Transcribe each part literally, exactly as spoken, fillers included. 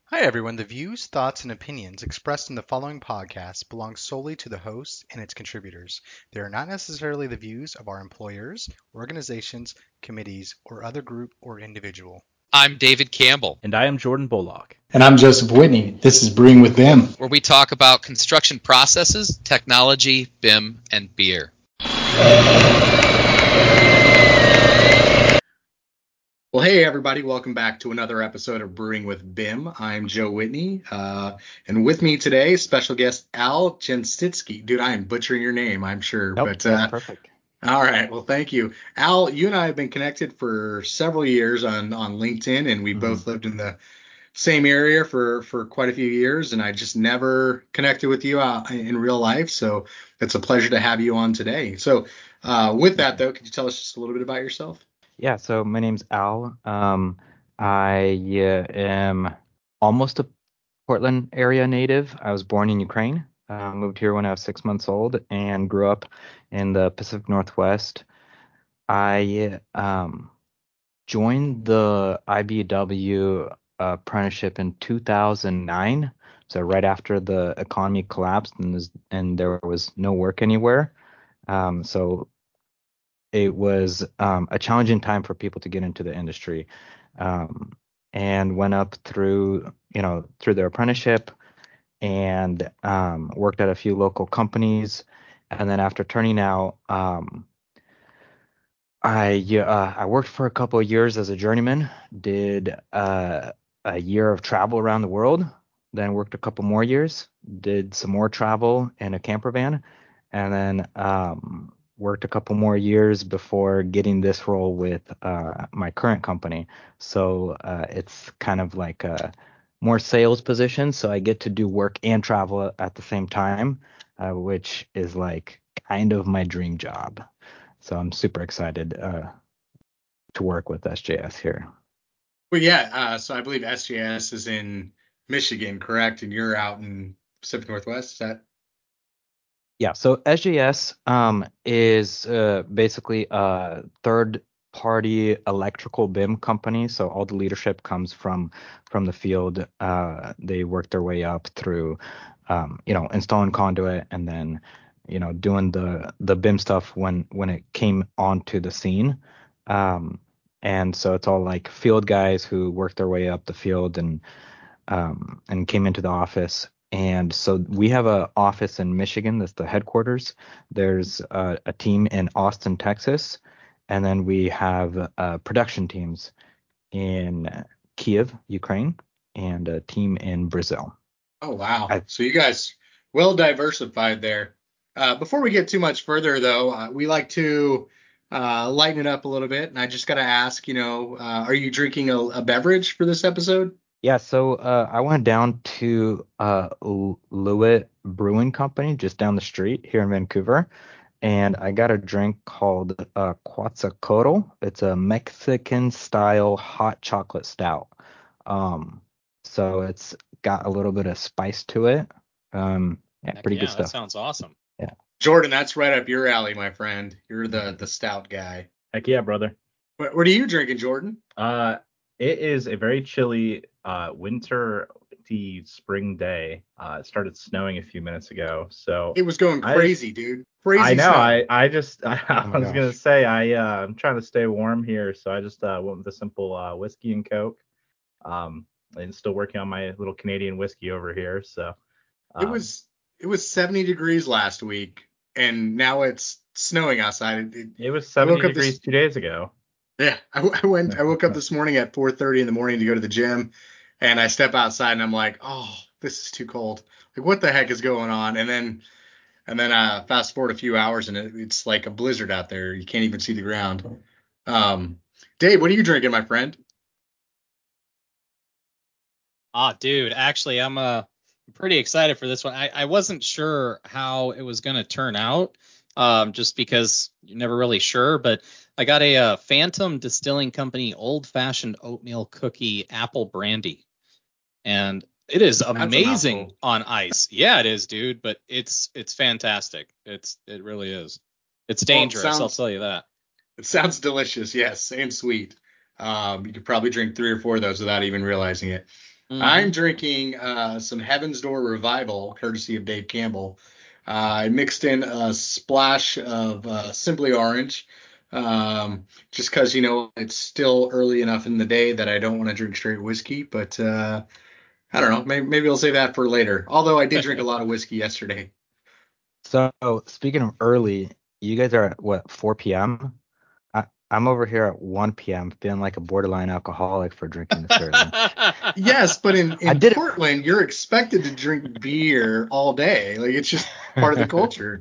Hi, everyone. The views, thoughts, and opinions expressed in the following podcast belong solely to the host and its contributors. They are not necessarily the views of our employers, organizations, committees, or other group or individual. I'm David Campbell, And I am Jordan Bullock. And I'm Joseph Whitney. This is Brewing with B I M. where we talk about construction processes, technology, B I M, and beer. Well, hey, everybody. Welcome back to another episode of Brewing with B I M. I'm Joe Whitney. Uh, and with me today, special guest Al Jenstitsky. Dude, I am butchering your name, I'm sure. Nope, but that's uh, perfect. All right. Well, thank you. Al, you and I have been connected for several years on, on LinkedIn, and we Mhm. both lived in the same area for, for quite a few years, and I just never connected with you uh, in real life. So it's a pleasure to have you on today. So uh, with that, though, could you tell us just a little bit about yourself? Yeah, so my name's Al. Um, I uh, am almost a Portland area native. I was born in Ukraine, uh, moved here when I was six months old, and grew up in the Pacific Northwest. I um, joined the I B W apprenticeship in two thousand nine, so right after the economy collapsed and, there's- and there was no work anywhere. Um, so it was um, a challenging time for people to get into the industry, um, and went up through you know through their apprenticeship and um, worked at a few local companies, and then after turning out, um, I yeah, uh, I worked for a couple of years as a journeyman, did uh, a year of travel around the world, then worked a couple more years, did some more travel in a camper van, and then um, worked a couple more years before getting this role with uh, my current company. So uh, it's kind of like a more sales position, so I get to do work and travel at the same time, uh, which is like kind of my dream job. So I'm super excited uh, to work with S J S here. Well, yeah. Uh, so I believe S J S is in Michigan, correct? And you're out in Pacific Northwest. Is that? Yeah, so S J S um, is uh, basically a third party electrical B I M company. So all the leadership comes from from the field. Uh, they work their way up through, um, you know, installing conduit and then, you know, doing the the B I M stuff when when it came onto the scene. Um, and so it's all like field guys who work their way up the field and um, and came into the office. And so we have a office in Michigan. That's the headquarters. There's a, a team in Austin, Texas, and then we have uh, production teams in Kiev, Ukraine, and a team in Brazil. Oh, wow. I, So you guys well diversified there. Uh, before we get too much further, though, uh, we like to uh, lighten it up a little bit. And I just got to ask, you know, uh, are you drinking a, a beverage for this episode? yeah, so uh, I went down to uh, L- Lewitt Brewing Company just down the street here in Vancouver, and I got a drink called uh, Quetzalcoatl. It's a Mexican style hot chocolate stout. Um, so it's got a little bit of spice to it. Um, yeah, Heck pretty good yeah, that stuff. sounds awesome. Yeah. Jordan, that's right up your alley, my friend. You're the the stout guy. Heck yeah, brother. What, what are you drinking, Jordan? Uh, it is a very chilly uh, winter windy spring day. Uh, it started snowing a few minutes ago, so It was going I just, crazy, dude. I Crazy know snow. I I just I, Oh I my was gonna gosh. say I uh, I'm trying to stay warm here, so I just uh, went with a simple uh, whiskey and Coke. Um, and still working on my little Canadian whiskey over here, so It um, was it was seventy degrees last week, and now it's snowing outside. It, it, it was I seventy woke up degrees this two days ago. Yeah, I, I went. I woke up this morning at four thirty in the morning to go to the gym, and I step outside and I'm like, oh, this is too cold. Like, what the heck is going on? And then and then uh, fast forward a few hours and it, it's like a blizzard out there. You can't even see the ground. Um, Dave, what are you drinking, my friend? Ah, dude, actually, I'm uh pretty excited for this one. I, I wasn't sure how it was going to turn out, um, just because you're never really sure. But I got a, uh Phantom Distilling Company Old Fashioned Oatmeal Cookie Apple Brandy, and it is That's a amazing mouthful. on ice. Yeah, it is, dude. But it's it's fantastic. It's it really is. It's Well, it dangerous, I'll sounds tell you that. it sounds delicious. Yes, and sweet. Um, you could probably drink three or four of those without even realizing it. I'm Mhm. drinking uh, some Heaven's Door Revival, courtesy of Dave Campbell. Uh, I mixed in a splash of uh, Simply Orange, um, just because, you know, it's still early enough in the day that I don't want to drink straight whiskey. But uh, I don't know. Maybe, maybe I'll save that for later. Although I did drink a lot of whiskey yesterday. So speaking of early, you guys are at what, four p m? I, I'm over here at one p m feeling like a borderline alcoholic for drinking this early. Yes, but in, I in did it. Portland, you're expected to drink beer all day. Like, it's just part of the culture.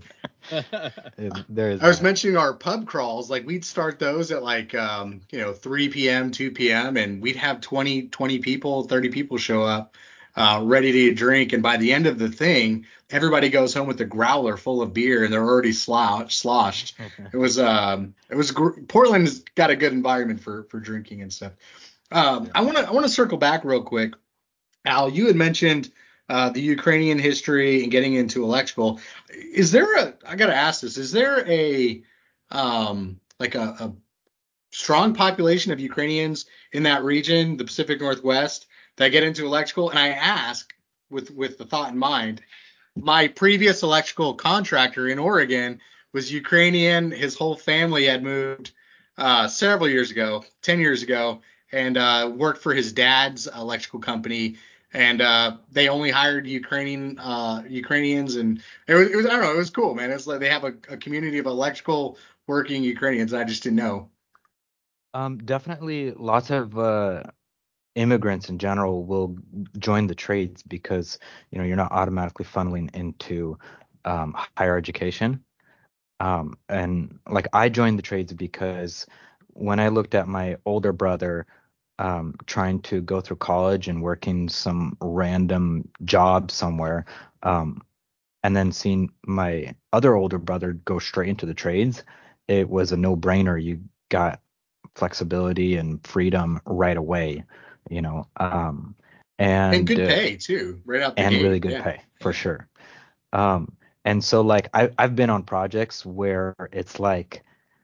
There is I was that. mentioning our pub crawls, like we'd start those at like um, you know, three p m, two p m, and we'd have twenty, twenty people, thirty people show up uh, ready to drink. And by the end of the thing, everybody goes home with a growler full of beer and they're already slou- sloshed. It was um it was gr- Portland's got a good environment for for drinking and stuff. Um, Yeah. I want to I want to circle back real quick. Al, you had mentioned uh, the Ukrainian history and getting into electrical. Is there a, I got to ask this, is there a, um, like a, a strong population of Ukrainians in that region, the Pacific Northwest, that get into electrical? And I ask with, with the thought in mind, my previous electrical contractor in Oregon was Ukrainian. His whole family had moved uh, several years ago, ten years ago, and uh, worked for his dad's electrical company. And uh, they only hired Ukrainian uh, Ukrainians, and it was, it was I don't know, it was cool, man. It's like they have a, a community of electrical working Ukrainians. I just didn't know. Um, definitely lots of uh, immigrants in general will join the trades because, you know, you're not automatically funneling into um, higher education. Um, and like I joined the trades because when I looked at my older brother um, trying to go through college and working some random job somewhere, um, and then seeing my other older brother go straight into the trades, it was a no-brainer. You got flexibility and freedom right away, you know, um, And and good uh, pay too, right out the and really gate. good Yeah. pay for sure. Um, and so like I I've been on projects where it's like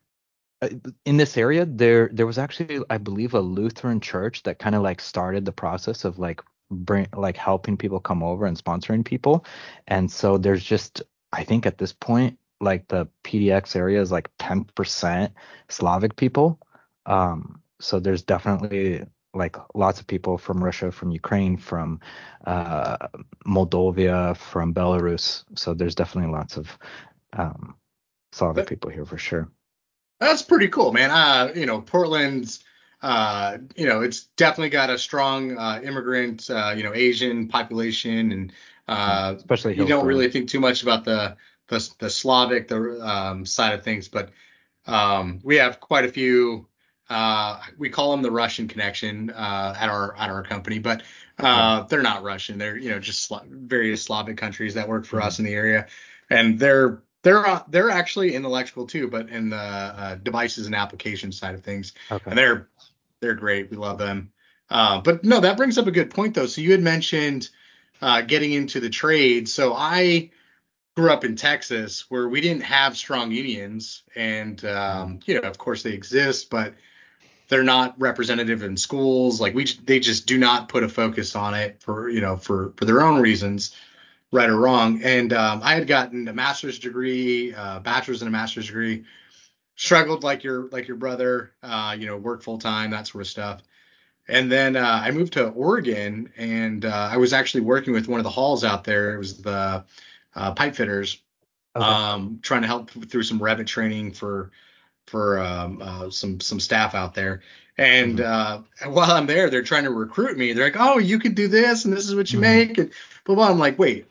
uh, in this area there there was actually I believe a Lutheran church that kind of like started the process of like bring like helping people come over and sponsoring people. And so there's just I think at this point like the P D X area is like ten percent Slavic people. Um, so there's definitely like lots of people from Russia, from Ukraine, from uh, Moldova, from Belarus. So there's definitely lots of um, Slavic But people here for sure. that's pretty cool, man. Uh, you know, Portland's, uh, you know, it's definitely got a strong uh, immigrant, uh, you know, Asian population, and Yeah, uh, especially you don't Hillsboro. really think too much about the the, the Slavic the um, side of things, but um, we have quite a few. Uh, we call them the Russian connection uh, at our at our company, but Yeah. uh, they're not Russian. They're you know just Sla- various Slavic countries that work for Hmm. us in the area, and they're they're uh, they're actually in electrical too, but in the uh, devices and applications side of things, Okay. and they're they're great. We love them. Uh, but no, that brings up a good point though. So you had mentioned uh, getting into the trade. So I grew up in Texas where we didn't have strong unions, and Hmm. um, you know, of course they exist, but they're not representative in schools. Like we, they just do not put a focus on it for you know for for their own reasons, right or wrong. And um, I had gotten a master's degree, uh, bachelor's and a master's degree. Struggled like your like your brother, uh, you know, work full time, that sort of stuff. And then uh, I moved to Oregon, and uh, I was actually working with one of the halls out there. It was the uh, pipe fitters, Okay. um, trying to help through some Revit training for for um, uh, some some staff out there. And Hmm. uh, while I'm there, they're trying to recruit me. They're like, "Oh, you could do this, and this is what you Hmm. make." And blah blah. I'm like, "Wait,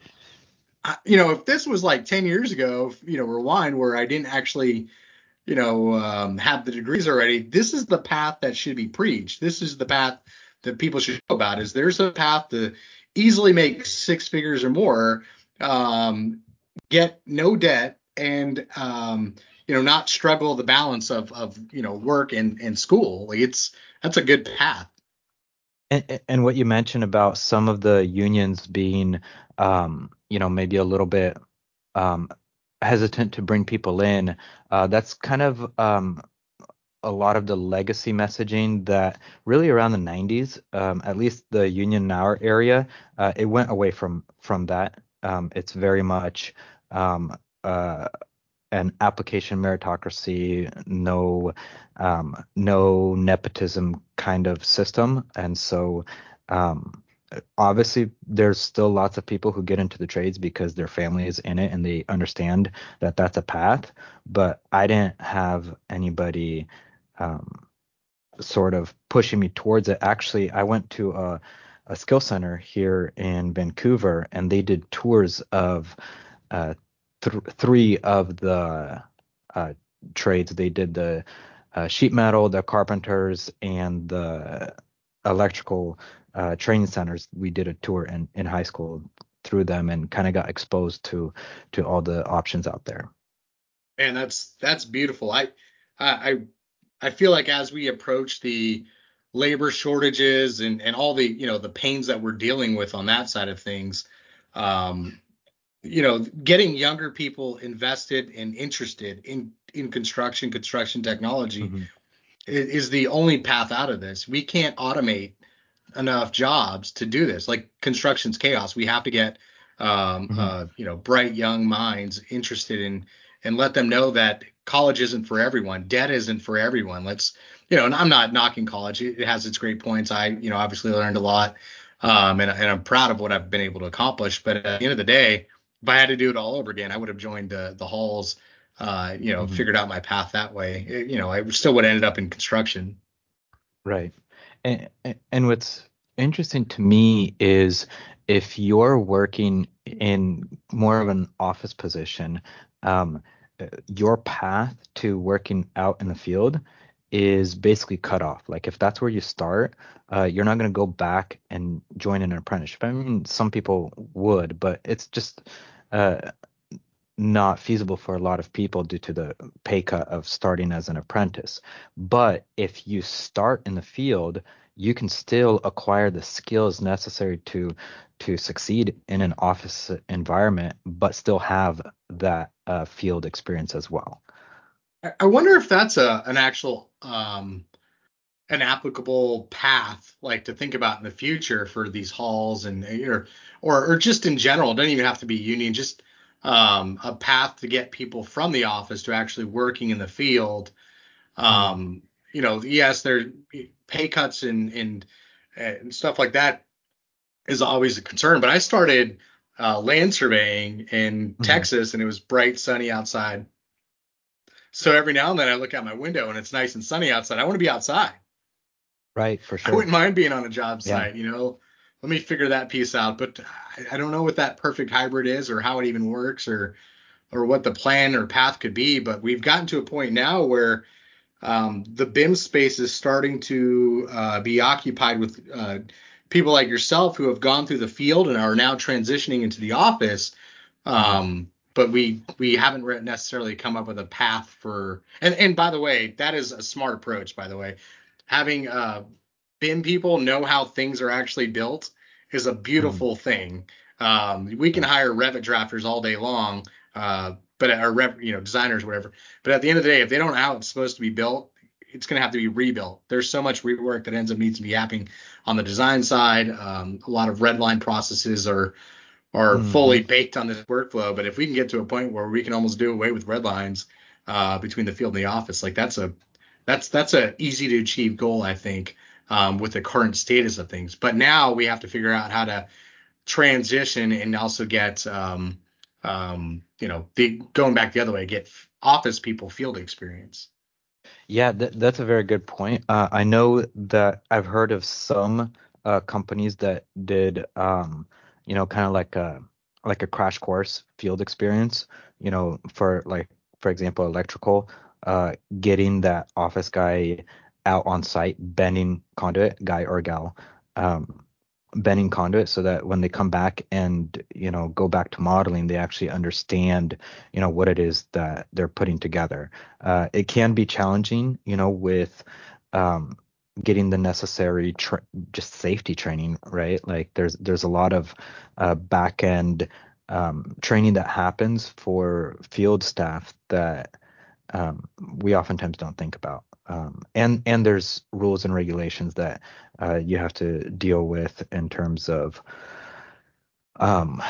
I, you know, if this was like ten years ago, you know, rewind where I didn't actually, you know, um, have the degrees already. This is the path that should be preached. This is the path that people should know about. Is there's a path to easily make six figures or more, um, get no debt, and um, you know, not struggle the balance of of you know work and and school. Like it's that's a good path. And, and what you mentioned about some of the unions being, um, you know, maybe a little bit um, hesitant to bring people in, uh, that's kind of um, a lot of the legacy messaging that really around the nineties, um, at least the Union Hour area, uh, it went away from from that. Um, it's very much um, uh, an application meritocracy, no um, no nepotism kind of system, and so um, obviously there's still lots of people who get into the trades because their family is in it and they understand that that's a path. But I didn't have anybody um, sort of pushing me towards it. Actually, I went to a, a skill center here in Vancouver, and they did tours of uh, th- three of the uh, trades. They did the uh, sheet metal, the carpenters, and the electrical uh, training centers. We did a tour in, in high school through them and kind of got exposed to to all the options out there. And that's that's beautiful. I I I feel like as we approach the labor shortages and and all the you know the pains that we're dealing with on that side of things, um, you know, getting younger people invested and interested in in construction, construction technology Mm-hmm. is, is the only path out of this. We can't automate enough jobs to do this. Like construction's chaos. We have to get um, Mm-hmm. uh, you know bright young minds interested in and let them know that college isn't for everyone. Debt isn't for everyone. Let's you know, and I'm not knocking college. It, it has its great points. I you know obviously learned a lot, um, and, and I'm proud of what I've been able to accomplish. But at the end of the day, if I had to do it all over again, I would have joined the the halls. Uh, you know, Mm-hmm. figured out my path that way. It- you know, I still would have ended up in construction. Right. And, and what's interesting to me is if you're working in more of an office position, um, uh, your path to working out in the field is basically cut off. Like if that's where you start, uh, you're not going to go back and join an apprenticeship. I mean, some people would, but it's just uh, not feasible for a lot of people due to the pay cut of starting as an apprentice. But if you start in the field, you can still acquire the skills necessary to to succeed in an office environment, but still have that uh, field experience as well. I I wonder if that's a an actual um, an applicable path, like to think about in the future for these halls and or or, or just in general. It doesn't even have to be union, just um, a path to get people from the office to actually working in the field. Mm. Um, you know, yes, there pay cuts and, and and stuff like that is always a concern. But I started uh, land surveying in Mhm. Texas, and it was bright, sunny outside. So every now and then I look out my window and it's nice and sunny outside. I want to be outside. Right, for I sure. wouldn't mind being on a job Yeah. site, you know. Let me figure that piece out. But I, I don't know what that perfect hybrid is or how it even works or or what the plan or path could be. But we've gotten to a point now where um, the B I M space is starting to uh, be occupied with uh, people like yourself who have gone through the field and are now transitioning into the office. Mhm. Um, but we we haven't re- necessarily come up with a path for. And and by the way, that is a smart approach. By the way, having uh, B I M people know how things are actually built is a Mhm. beautiful thing. Um, we can Right. hire Revit drafters all day long, uh, but or Rev, you know designers, whatever. But at the end of the day, if they don't know how it's supposed to be built, it's going to have to be rebuilt. There's so much rework that ends up needs to be happening on the design side. Um, a lot of redline processes are are fully Mhm. baked on this workflow. But if we can get to a point where we can almost do away with red lines uh, between the field and the office, like that's a that's that's a easy to achieve goal, I think, um, with the current status of things. But now we have to figure out how to transition and also get um, um, you know the going back the other way, get office people field experience. Yeah, th that's a very good point. Uh, I know that I've heard of some uh, companies that did, um, you know, kind of like a like a crash course field experience, you know, for like, for example, electrical, uh, getting that office guy out on site, bending conduit, guy or gal, um, bending conduit so that when they come back and, you know, go back to modeling, they actually understand, you know, what it is that they're putting together. Uh, it can be challenging, you know, with um, getting the necessary tra- just safety training, right? Like there's there's a lot of uh, back end um, training that happens for field staff that um, we oftentimes don't think about. um, and and there's rules and regulations that uh, you have to deal with in terms of um,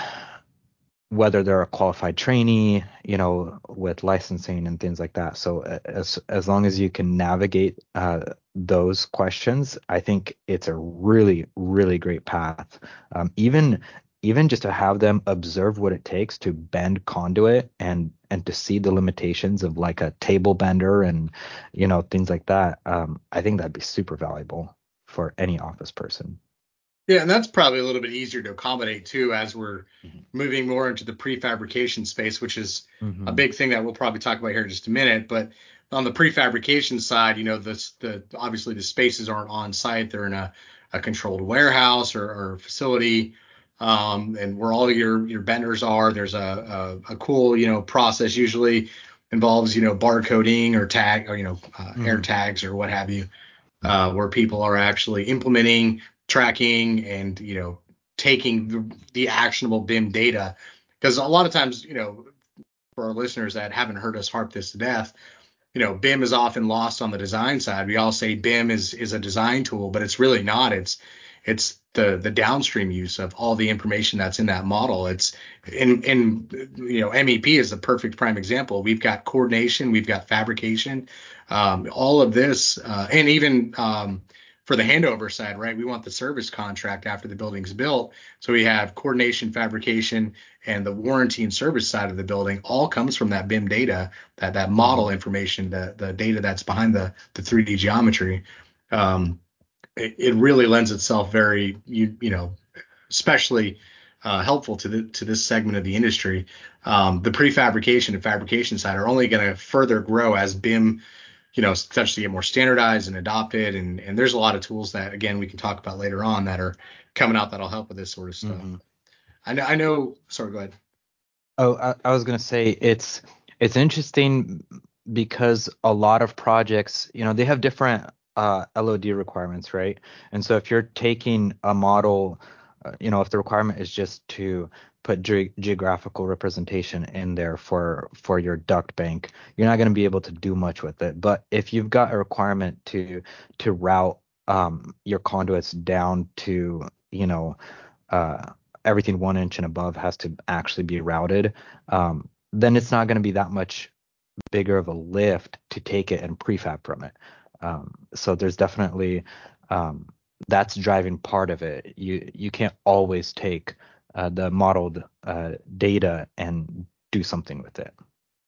whether they're a qualified trainee, you know, with licensing and things like that. So a- as as long as you can navigate uh, those questions, I think it's a really, really great path. Um, even even just to have them observe what it takes to bend conduit and and to see the limitations of like a table bender and you know things like that. Um, I think that'd be super valuable for any office person. Yeah, and that's probably a little bit easier to accommodate too as we're Mhm. moving more into the prefabrication space, which is a Mhm. big thing that we'll probably talk about here in just a minute. But on the prefabrication side, you know, this the obviously the spaces aren't on site; they're in a, a controlled warehouse or, or facility, um, and where all your your benders are. There's a, a a cool you know process usually involves you know barcoding or tag or you know uh, air Mhm. tags or what have you, uh, where people are actually implementing, tracking, and you know taking the, the actionable B I M data. Because a lot of times, you know, for our listeners that haven't heard us harp this to death, you know, B I M is often lost on the design side. We all say B I M is is a design tool, but it's really not. It's it's the the downstream use of all the information that's in that model. It's in in you know M E P is the perfect prime example. We've got coordination, we've got fabrication, um, all of this, uh, and even um, for the handover side, right? We want the service contract after the building's built, so we have coordination, fabrication, and the warranty and service side of the building all comes from that B I M data, that that model Mhm. information, the the data that's behind the the three D geometry. Um, it, it really lends itself very you you know especially uh, helpful to the to this segment of the industry. Um, the prefabrication and fabrication side are only going to further grow as B I M you know starts to get more standardized and adopted, and and there's a lot of tools that again we can talk about later on that are coming out that'll help with this sort of stuff. Mhm. I know I know. Sorry, go ahead. Oh, I, I was gonna say it's it's interesting because a lot of projects, you know, they have different uh, L O D requirements, right? And so if you're taking a model, uh, you know, if the requirement is just to put ge geographical representation in there for for your duct bank, you're not going to be able to do much with it. But if you've got a requirement to to route um, your conduits down to, you know, uh, everything one inch and above has to actually be routed, um, then it's not going to be that much bigger of a lift to take it and prefab from it. Um, so there's definitely um, that's driving part of it. You you can't always take uh, the modeled uh, data and do something with it.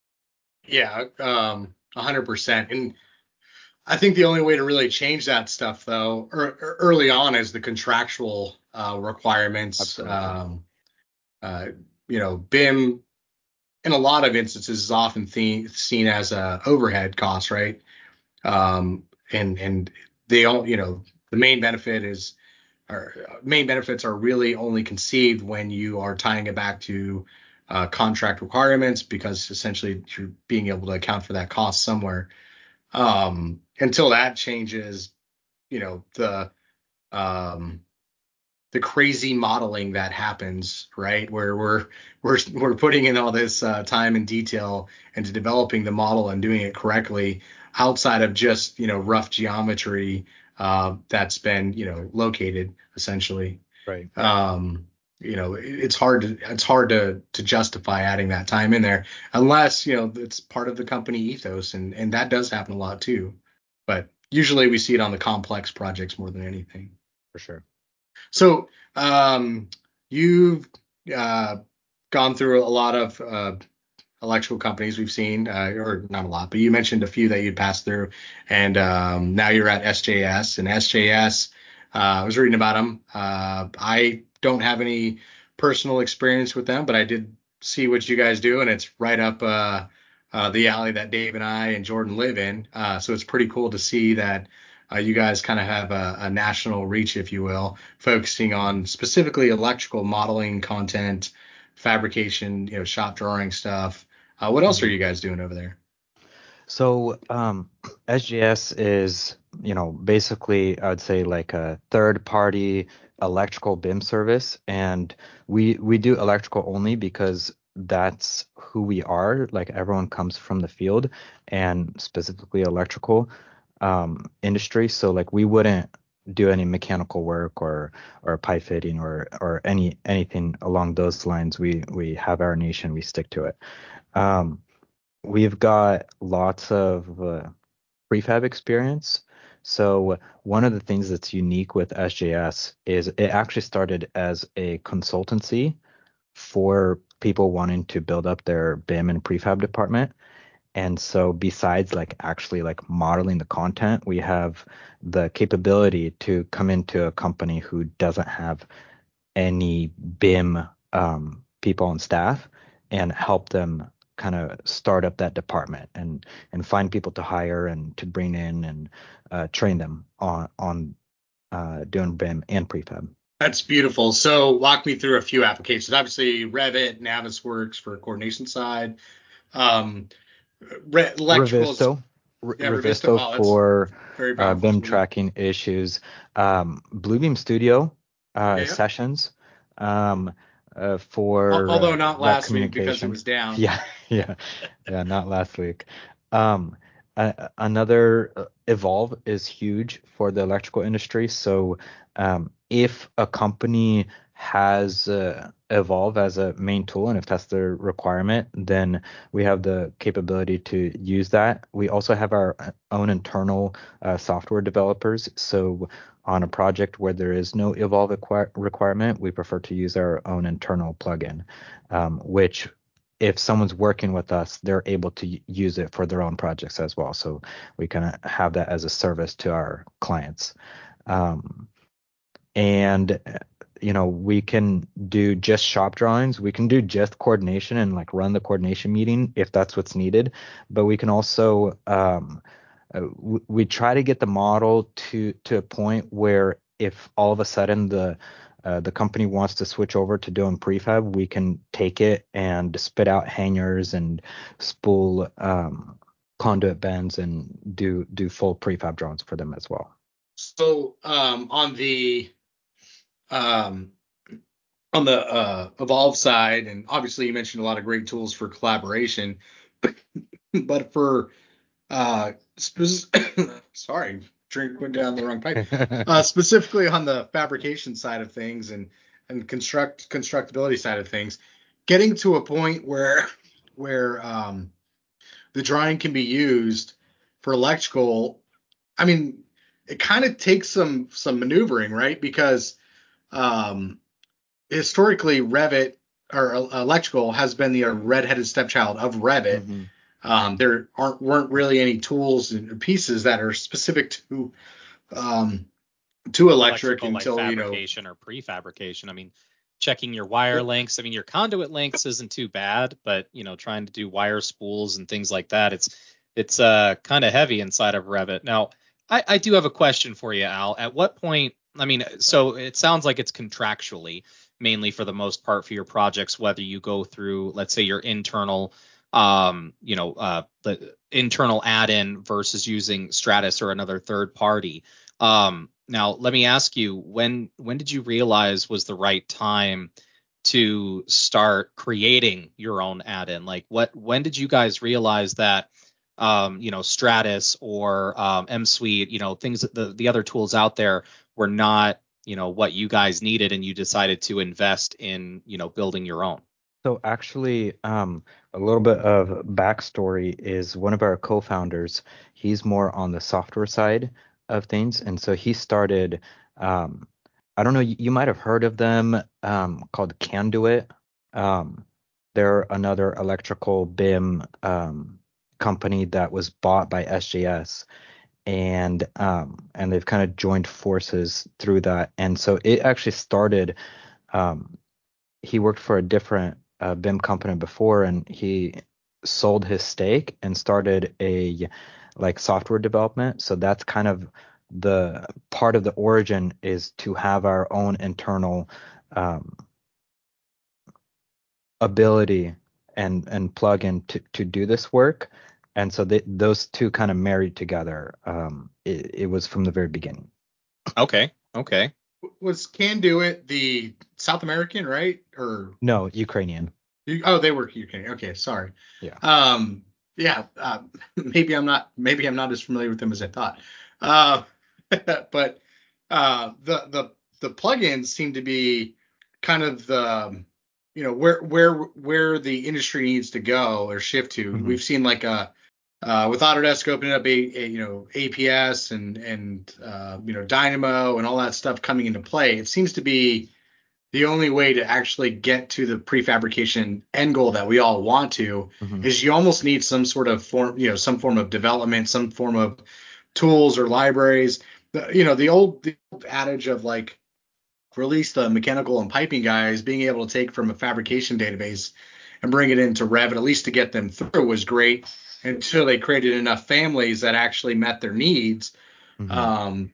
Yeah, um, one hundred percent. And I think the only way to really change that stuff, though, er, er- early on is the contractual uh, requirements. Absolutely. Um, uh, you know, B I M in a lot of instances is often the, seen as a overhead cost, right? Um, and and they all, you know, the main benefit is, or uh, main benefits are really only conceived when you are tying it back to uh, contract requirements, because essentially you're being able to account for that cost somewhere. Um, until that changes, you know, the um, the crazy modeling that happens, right? Where we're we're we're putting in all this uh, time and detail into developing the model and doing it correctly outside of just you know rough geometry uh, that's been you know located essentially. Right. Um, you know, it, it's hard to it's hard to to justify adding that time in there unless you know it's part of the company ethos, and and that does happen a lot too. But usually we see it on the complex projects more than anything. For sure. So um, you've uh, gone through a lot of uh, electrical companies we've seen, uh, or not a lot, but you mentioned a few that you'd passed through, and um, now you're at S J S. And S J S, uh, I was reading about them. Uh, I don't have any personal experience with them, but I did see what you guys do, and it's right up uh, uh, the alley that Dave and I and Jordan live in. Uh, so it's pretty cool to see that uh, you guys kind of have a, a national reach, if you will, focusing on specifically electrical modeling content, fabrication, you know, shop drawing stuff. Uh, what else are Mhm. you guys doing over there? So um, S G S is, you know, basically I would say like a third party electrical B I M service, and we we do electrical only because that's who we are. Like everyone comes from the field, and specifically electrical. um, industry. So like we wouldn't do any mechanical work or or pipe fitting or or any anything along those lines. We we have our niche and we stick to it. Um, we've got lots of uh, prefab experience. So one of the things that's unique with S J S is it actually started as a consultancy for people wanting to build up their B I M and prefab department. And so besides like actually like modeling the content, we have the capability to come into a company who doesn't have any B I M um, people on staff and help them kind of start up that department and and find people to hire and to bring in and uh, train them on on uh, doing B I M and prefab. That's beautiful. So walk me through a few applications. Obviously, Revit, Navisworks for coordination side. Um, Re- electricals. Revisto, R- Yeah, Revisto. Revisto Wow, that's for very uh, powerful B I M tool. tracking issues. Um, Bluebeam Studio uh, Yeah, yeah. sessions um, uh, Al- for Although uh, not web last week because it communication. was down. Yeah, yeah, yeah. Not last week. Um, a- another uh, Evolve is huge for the electrical industry. So um, if a company has uh, Evolve as a main tool, and if that's their requirement, then we have the capability to use that. We also have our uh, own internal uh, software developers. So on a project where there is no Evolve requir- requirement, we prefer to use our own internal plugin, um, which if someone's working with us, they're able to y- use it for their own projects as well. So we kind of have that as a service to our clients. Um, and uh, you know, we can do just shop drawings, we can do just coordination and like run the coordination meeting if that's what's needed, but we can also um, uh, w- we try to get the model to to a point where if all of a sudden the uh, the company wants to switch over to doing prefab, we can take it and spit out hangers and spool um, conduit bends and do do full prefab drawings for them as well. So um, on the um, on the uh, Evolve side, and obviously you mentioned a lot of great tools for collaboration, but but for uh, spec- sorry, drink went down the wrong pipe. Uh, specifically on the fabrication side of things and and construct constructability side of things, getting to a point where where um, the drawing can be used for electrical. I mean, it kind of takes some some maneuvering, right? Because um, historically, Revit or uh, electrical has been the uh, redheaded stepchild of Revit. Mhm. Um, there aren't weren't really any tools and pieces that are specific to um, to electric Electrical like until you know. fabrication or prefabrication. I mean, checking your wire lengths. I mean, your conduit lengths isn't too bad, but you know, trying to do wire spools and things like that, it's it's uh kind of heavy inside of Revit. Now, I, I do have a question for you, Al. At what point? I mean, so it sounds like it's contractually, mainly for the most part for your projects, whether you go through, let's say, your internal, um, you know, uh, the internal add-in versus using Stratus or another third party. Um, now, let me ask you, when when did you realize was the right time to start creating your own add-in? Like, what when did you guys realize that, um, you know, Stratus or um, M Suite, you know, things that the the other tools out there were not, you know, what you guys needed, and you decided to invest in, you know, building your own? So actually, um, a little bit of backstory is one of our co-founders. He's more on the software side of things, and so he started. Um, I don't know. You, you might have heard of them, um, called Canduit. Um, they're another electrical B I M um, company that was bought by S J S, and um, and they've kind of joined forces through that. And so it actually started. Um, he worked for a different uh, B I M company before, and he sold his stake and started a like software development. So that's kind of the part of the origin is to have our own internal um, ability and and plugin to to do this work. And so they, those two kind of married together. Um, it, it was from the very beginning. Okay, okay. Was Canduit the South American, right? Or No, Ukrainian. oh, they were U K. Okay, sorry. Yeah. Um, Yeah, uh, maybe I'm not maybe I'm not as familiar with them as I thought. Uh, but uh, the the the plugins seem to be kind of the you know where where where the industry needs to go or shift to. Mhm. We've seen like a uh, with Autodesk opening up a, a you know A P S and and uh, you know Dynamo and all that stuff coming into play. It seems to be the only way to actually get to the prefabrication end goal that we all want to Mhm. is you almost need some sort of form, you know, some form of development, some form of tools or libraries. The, you know, the old, the old adage of like release the mechanical and piping guys being able to take from a fabrication database and bring it into Revit, at least to get them through, was great until they created enough families that actually met their needs. Mhm. Um,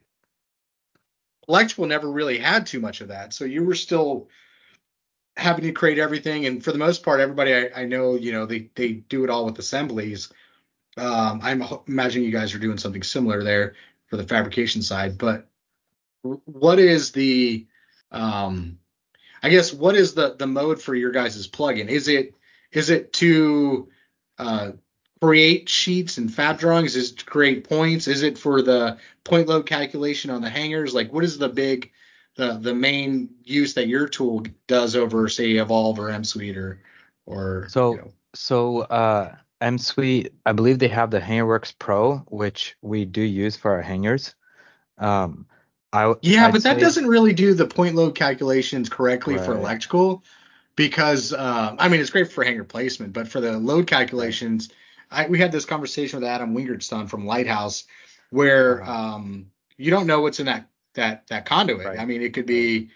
electrical never really had too much of that. So you were still having to create everything. And for the most part, everybody I, I know, you know, they, they do it all with assemblies. Um, I'm imagining you guys are doing something similar there for the fabrication side, but what is the, um, I guess, what is the, the mode for your guys' plugin? Is it, is it to, uh, create sheets and fab drawings? Is it to create points? Is it for the point load calculation on the hangers? Like, what is the big, the the main use that your tool does over, say, Evolve or M Suite or or you So know? so uh M Suite, I believe they have the HangerWorks Pro, which we do use for our hangers. Um, I w- Yeah, I'd but that say doesn't really do the point load calculations correctly for right, electrical because uh, I mean it's great for hanger placement, but for the load right. calculations, I, we had this conversation with Adam Wingertson from Lighthouse where Uh-huh. um, you don't know what's in that that that conduit. I Right, mean, it could right, be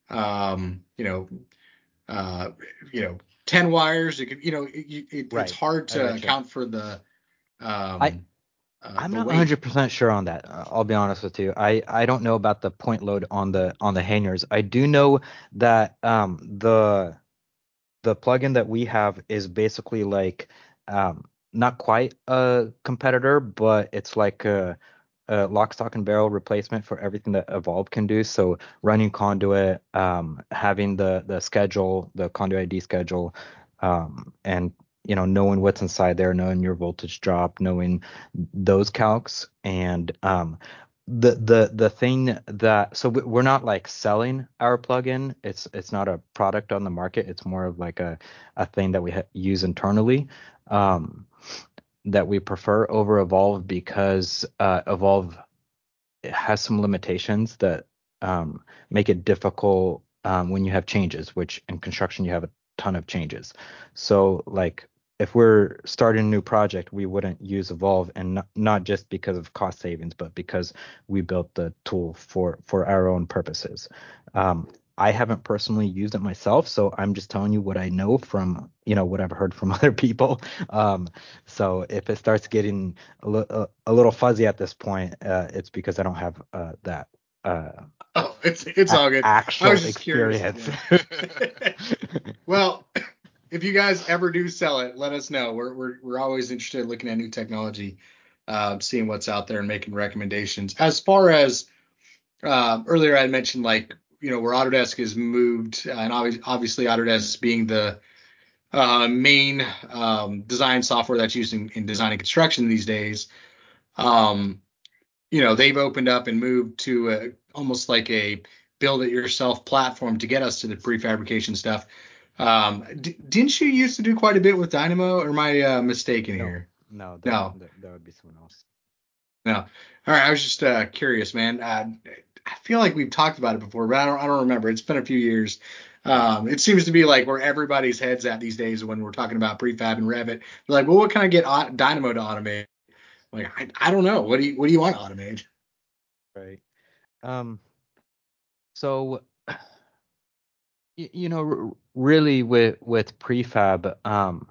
um, you know uh, you know ten wires. It could you know it, it, it's right. hard I to got you. account for the I um, uh, I'm the not weight. one hundred percent sure on that. uh, I'll be honest with you. I I don't know about the point load on the on the hangers. I do know that um the the plugin that we have is basically like um not quite a competitor, but it's like a, a lock, stock, and barrel replacement for everything that Evolve can do. So running conduit, um, having the the schedule, the conduit I D schedule, um, and you know knowing what's inside there, knowing your voltage drop, knowing those calcs, and um, the the the thing that so we- we're not like selling our plugin. It's it's not a product on the market. It's more of like a a thing that we ha- use internally. Um, that we prefer over Evolve because uh, Evolve has some limitations that um, make it difficult um, when you have changes, which in construction you have a ton of changes. So like if we're starting a new project, we wouldn't use Evolve, and not, not just because of cost savings, but because we built the tool for for our own purposes. Um, I haven't personally used it myself, so I'm just telling you what I know from, you know, what I've heard from other people. Um, so if it starts getting a, li- a, a little fuzzy at this point, uh, it's because I don't have uh, that uh, Oh, it's it's a- all good. I was actual just curious. experience. Yeah. Well, if you guys ever do sell it, let us know. We're we're we're always interested in looking at new technology, uh, seeing what's out there and making recommendations. As far as uh, earlier, I mentioned like you know where Autodesk has moved, uh, and obviously, obviously Autodesk being the uh, main um, design software that's used in, in design and construction these days. Um, you know they've opened up and moved to a, almost like a build it yourself platform to get us to the prefabrication stuff. Um, d- didn't you used to do quite a bit with Dynamo, or am I uh, mistaken No, here? no, that, No, that that would be someone else. no. All right, I was just uh, curious, man. Uh, I feel like we've talked about it before, but I don't I don't remember. It's been a few years. Um, it seems to be like where everybody's heads at these days when we're talking about prefab and Revit. They're like, well, what can I get au- Dynamo to automate? Like, I, I don't know. What do you what do you want to automate? Right. Um. So, y- you know, r- really with with prefab, um,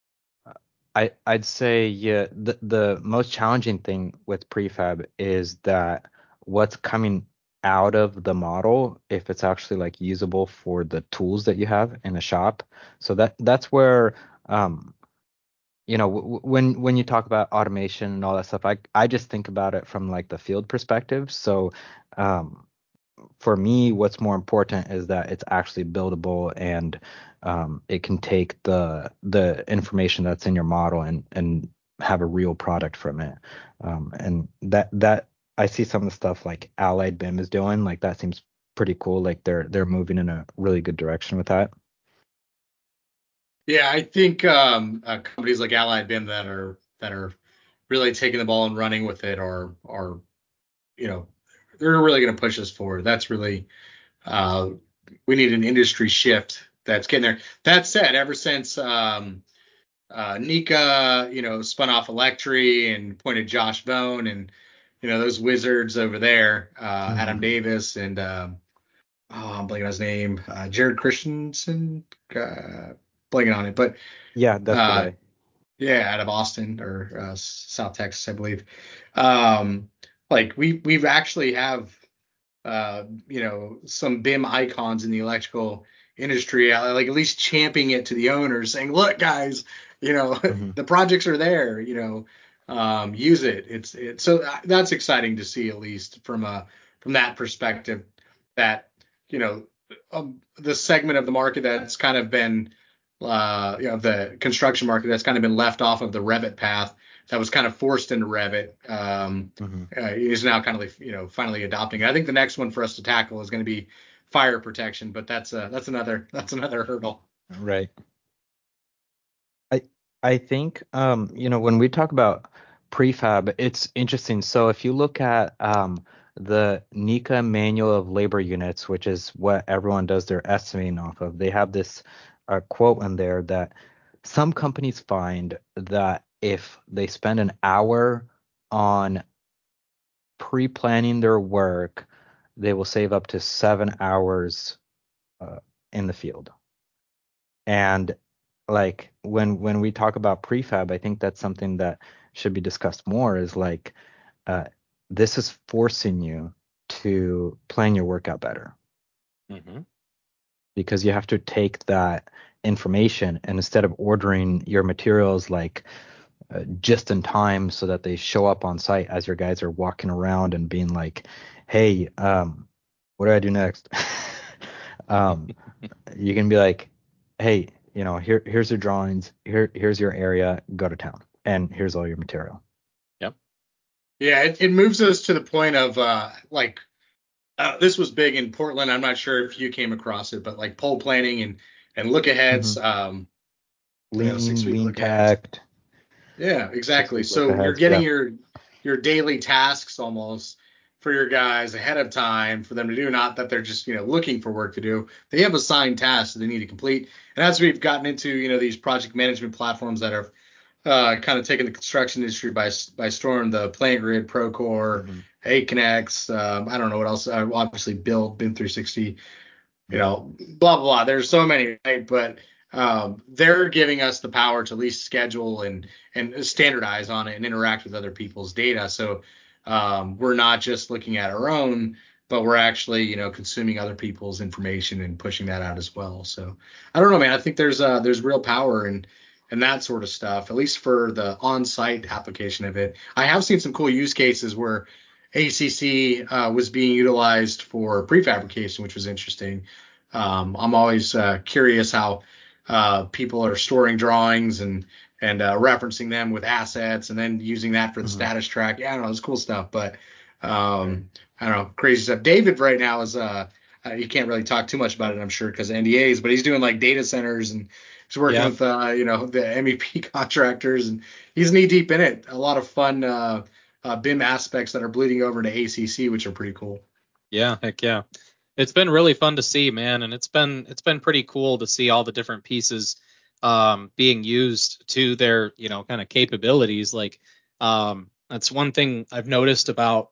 I I'd say yeah, the the most challenging thing with prefab is that what's coming out of the model, if it's actually like usable for the tools that you have in the shop. So that that's where um you know w- when when you talk about automation and all that stuff, I I just think about it from like the field perspective. So um for me, what's more important is that it's actually buildable and um, it can take the the information that's in your model and and have a real product from it. Um, and that that I see some of the stuff like Allied B I M is doing, like that seems pretty cool. Like they're they're moving in a really good direction with that. Yeah, I think um, uh, companies like Allied B I M that are that are really taking the ball and running with it are are you know they're really going to push us forward. That's really uh, we need an industry shift that's getting there. That said, ever since um, uh, Nika, you know, spun off Electri and appointed Josh Bone and you know those wizards over there, uh, Mhm. Adam Davis and um, oh, I'm blanking on his name, uh, Jared Christensen, uh, blanking on it, but Yeah, that's the uh, guy. yeah, out of Austin or uh, South Texas, I believe. Um, like we we've actually have uh, you know some B I M icons in the electrical industry, uh, like at least championing it to the owners, saying, "Look, guys, you know Mhm. the projects are there. You know, um, use it." It's it. So uh, that's exciting to see, at least from a from that perspective, that you know um, the segment of the market that's kind of been uh, you know, the construction market that's kind of been left off of the Revit path that was kind of forced into Revit um, Mhm. uh, is now kind of, you know, finally adopting it. I think the next one for us to tackle is going to be fire protection, but that's uh, that's another that's another hurdle. Right. I I think um, you know, when we talk about prefab, it's interesting. So if you look at um, the Nika Manual of Labor Units, which is what everyone does their estimating off of, they have this uh, quote in there that some companies find that if they spend an hour on pre-planning their work, they will save up to seven hours uh, in the field. And like when when we talk about prefab, I think that's something that should be discussed more is like uh, this is forcing you to plan your workout better Mm-hmm. because you have to take that information and instead of ordering your materials like uh, just in time so that they show up on site as your guys are walking around and being like, hey, um, what do I do next? um, you can be like, hey, you know, here here's your drawings, here here's your area, go to town, and here's all your material. Yep. Yeah, it, it moves us to the point of uh, like uh, this was big in Portland. I'm not sure if you came across it, but like pole planning and and look aheads, Mhm. um, you know, six Lean, week lean look aheads. tact, Yeah, six exactly. week look So you're aheads. getting Yeah. your your daily tasks almost for your guys ahead of time for them to do. Not that they're just you know looking for work to do. They have assigned tasks that they need to complete. And as we've gotten into you know these project management platforms that are uh, kind of taking the construction industry by by storm, the PlantGrid, Procore, Mhm. AConnex, um, I don't know what else. Uh, obviously, Build, B I M three sixty, you know, blah blah blah. There's so many, right? But um, they're giving us the power to at least schedule and and standardize on it and interact with other people's data. So um, we're not just looking at our own, but we're actually you know consuming other people's information and pushing that out as well. So I don't know, man. I think there's uh, there's real power in and that sort of stuff, at least for the on-site application of it. I have seen some cool use cases where A C C uh, was being utilized for prefabrication, which was interesting. Um, I'm always uh, curious how uh, people are storing drawings and and uh, referencing them with assets and then using that for the Mhm. status track. Yeah, I don't know, it's cool stuff, but um, I don't know, crazy stuff. David right now is uh, uh, you can't really talk too much about it, I'm sure, because of N D As, but he's doing like data centers and he's working Yeah. with uh, you know the M E P contractors and he's knee deep in it. A lot of fun uh, uh, B I M aspects that are bleeding over to A C C, which are pretty cool. Yeah. Heck yeah. It's been really fun to see, man, and it's been it's been pretty cool to see all the different pieces um, being used to their you know kind of capabilities. Like um, that's one thing I've noticed about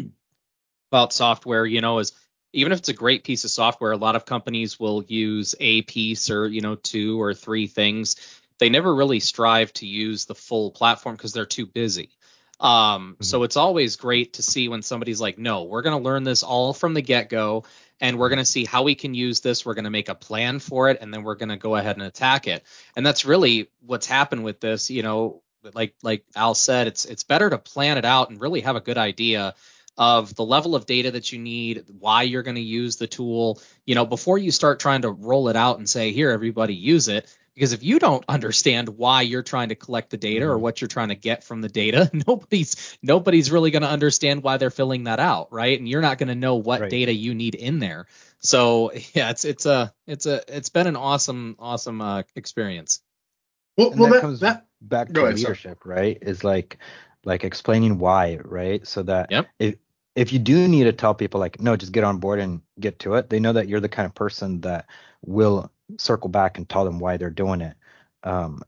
about software, you know, is even if it's a great piece of software, a lot of companies will use a piece or, you know, two or three things. They never really strive to use the full platform because they're too busy. Um, Mhm. so it's always great to see when somebody's like, no, we're going to learn this all from the get go and we're going to see how we can use this. We're going to make a plan for it and then we're going to go ahead and attack it. And that's really what's happened with this, you know, like like Al said, it's it's better to plan it out and really have a good idea of the level of data that you need, why you're going to use the tool, you know, before you start trying to roll it out and say, here, everybody use it. Because if you don't understand why you're trying to collect the data Mm-hmm. or what you're trying to get from the data, nobody's nobody's really going to understand why they're filling that out, right? And you're not going to know what Right. data you need in there. So yeah, it's it's a it's a it's been an awesome awesome uh, experience. Well, And well, that that comes that back go to ahead, sorry. leadership, right? Is like like explaining why, right? So that Yep. if if you do need to tell people like, no, just get on board and get to it, they know that you're the kind of person that will circle back and tell them why they're doing it. Um,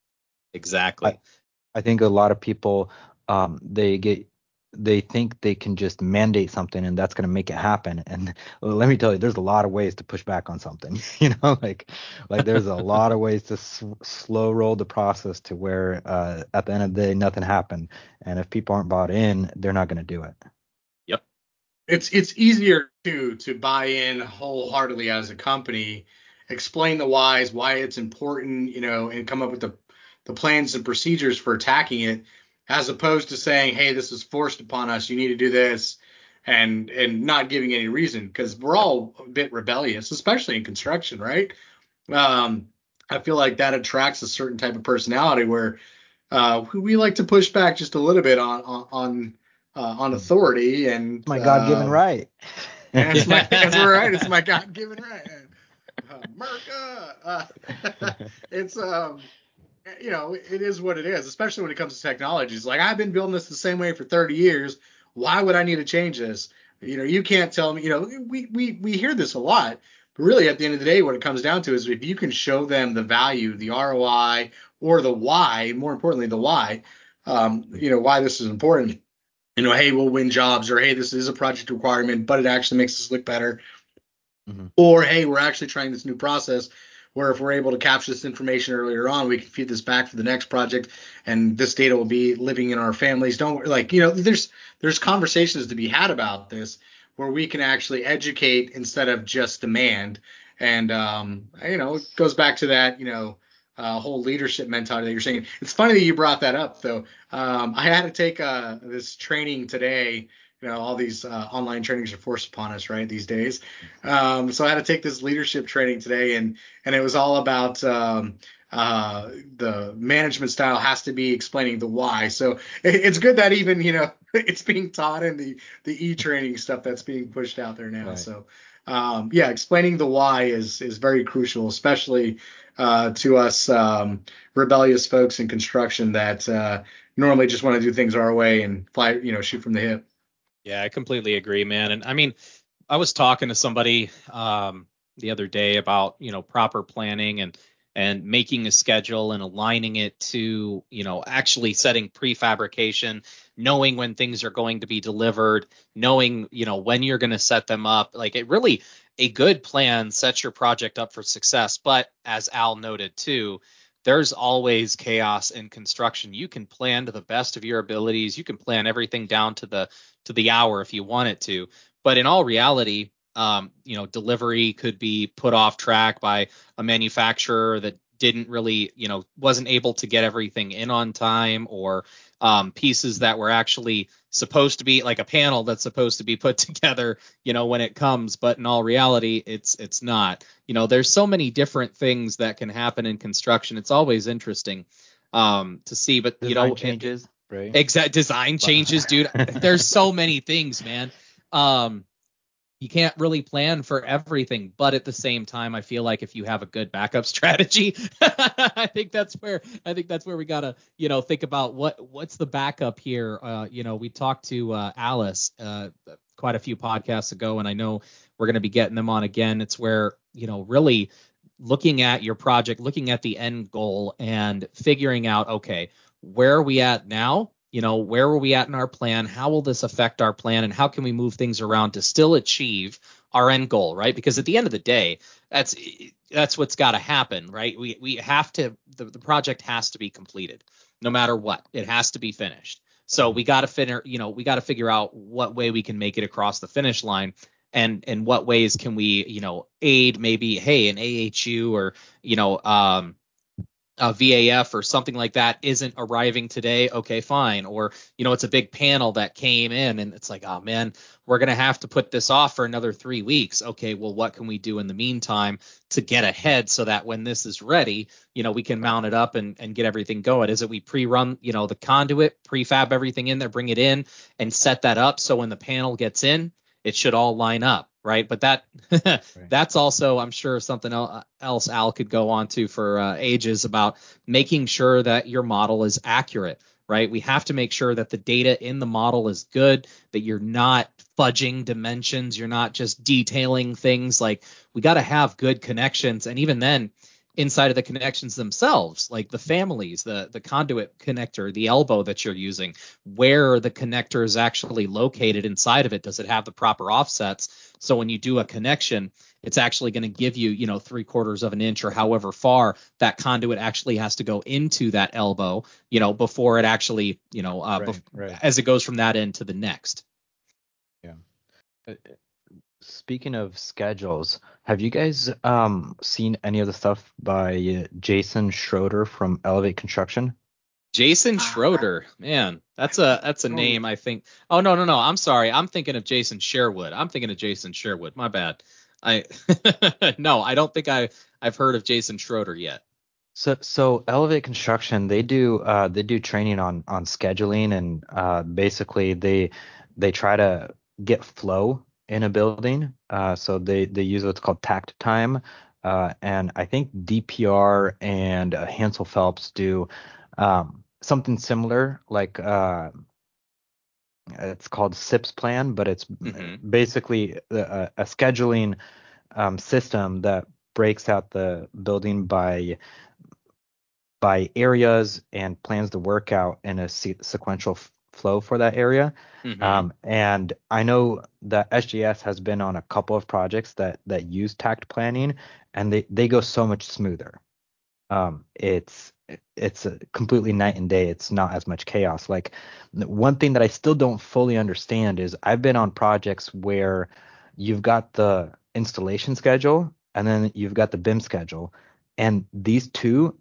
Exactly. I think a lot of people um, they get they think they can just mandate something and that's going to make it happen. And well, let me tell you, there's a lot of ways to push back on something. You know, like like there's a lot of ways to s- slow roll the process to where uh, at the end of the day nothing happened. And if people aren't bought in, they're not going to do it. Yep. It's it's easier to to buy in wholeheartedly as a company, explain the whys, why it's important, you know, and come up with the the plans and procedures for attacking it, as opposed to saying, hey, this is forced upon us, you need to do this, and and not giving any reason, because we're all a bit rebellious, especially in construction, right? Um, I feel like that attracts a certain type of personality where uh, we like to push back just a little bit on on on, uh, on authority, and My God-given um, right. and it's my that's right, it's my God-given right. Uh, America, uh, it's um, you know, it is what it is, especially when it comes to technologies. Like, I've been building this the same way for thirty years. Why would I need to change this? You know, you can't tell me, you know, we, we, we hear this a lot, but really at the end of the day, what it comes down to is if you can show them the value, the R O I, or the why, more importantly, the why, um, you know, why this is important. You know, hey, we'll win jobs, or hey, this is a project requirement, but it actually makes us look better. Mm-hmm. Or, hey, we're actually trying this new process where if we're able to capture this information earlier on, we can feed this back for the next project, and this data will be living in our families. Don't like, you know, there's there's conversations to be had about this where we can actually educate instead of just demand. And um, you know, it goes back to that, you know, uh, whole leadership mentality that you're saying. It's funny that you brought that up, though. Um, I had to take uh, this training today. You know, all these uh, online trainings are forced upon us, right, these days. Um, so I had to take this leadership training today, and and it was all about um, uh, the management style has to be explaining the why. So it, it's good that even, you know, it's being taught in the the e-training stuff that's being pushed out there now. Right. So um, yeah, explaining the why is is very crucial, especially uh, to us um, rebellious folks in construction that uh, normally just want to do things our way and fly, you know, shoot from the hip. Yeah, I completely agree, man. And I mean, I was talking to somebody um, the other day about, you know, proper planning and and making a schedule and aligning it to, you know, actually setting prefabrication, knowing when things are going to be delivered, knowing, you know, when you're going to set them up. Like, it really, a good plan sets your project up for success. But as Al noted too, there's always chaos in construction. You can plan to the best of your abilities. You can plan everything down to the to the hour if you want it to. But in all reality, um, you know, delivery could be put off track by a manufacturer that didn't really, you know, wasn't able to get everything in on time, or um, pieces that were actually supposed to be like a panel that's supposed to be put together, you know, when it comes, but in all reality, it's it's not. You know, there's so many different things that can happen in construction. It's always interesting um, to see, but you Design know, changes, right? exact design changes, dude. There's so many things, man. Um, you can't really plan for everything, but at the same time, I feel like if you have a good backup strategy, I think that's where I think that's where we gotta, you know, think about what what's the backup here. Uh, you know, we talked to uh, Alice uh, quite a few podcasts ago, and I know we're gonna be getting them on again. It's where, you know, really looking at your project, looking at the end goal, and figuring out, okay, where are we at now? You know, where are we at in our plan? How will this affect our plan? And how can we move things around to still achieve our end goal, right? Because at the end of the day, that's that's what's got to happen, right? We we have to the, the project has to be completed, no matter what. It has to be finished. So we got to fin- you know, we got to figure out what way we can make it across the finish line, and and what ways can we, you know, aid maybe, hey, an A H U or, you know, um a V A F or something like that isn't arriving today, okay, fine. Or, you know, it's a big panel that came in and it's like, oh man, we're going to have to put this off for another three weeks. Okay, well, what can we do in the meantime to get ahead so that when this is ready, you know, we can mount it up and, and get everything going? Is it we pre-run, you know, the conduit, prefab everything in there, bring it in and set that up so when the panel gets in, it should all line up, right? But that right. That's also, I'm sure, something else Al could go on to for uh, ages about making sure that your model is accurate, right? We have to make sure that the data in the model is good, that you're not fudging dimensions, you're not just detailing things. Like, we got to have good connections, and even then, inside of the connections themselves, like the families, the the conduit connector, the elbow that you're using, where the connector is actually located inside of it. Does it have the proper offsets? So when you do a connection, it's actually going to give you, you know, three quarters of an inch or however far that conduit actually has to go into that elbow, you know, before it actually, you know, uh, right, bef- right. as it goes from that end to the next. Yeah. Speaking of schedules, have you guys um seen any of the stuff by Jason Schroeder from Elevate Construction? Jason Schroeder, man, that's a that's a name I think. Oh no no no, I'm sorry, I'm thinking of Jason Sherwood. I'm thinking of Jason Sherwood. My bad. I no, I don't think I I've heard of Jason Schroeder yet. So so Elevate Construction, they do uh they do training on on scheduling, and uh basically they they try to get flow in a building. Uh so they they use what's called takt time. Uh and I think D P R and uh, Hansel Phelps do um something similar, like uh it's called SIPS plan, but it's Mm-hmm. basically a, a scheduling um, system that breaks out the building by by areas and plans the workout in a se- sequential f- flow for that area. Mm-hmm. Um, and I know that S G S has been on a couple of projects that that use takt planning, and they they go so much smoother. Um, it's it's a completely night and day. It's not as much chaos. Like, one thing that I still don't fully understand is I've been on projects where you've got the installation schedule and then you've got the B I M schedule, and these two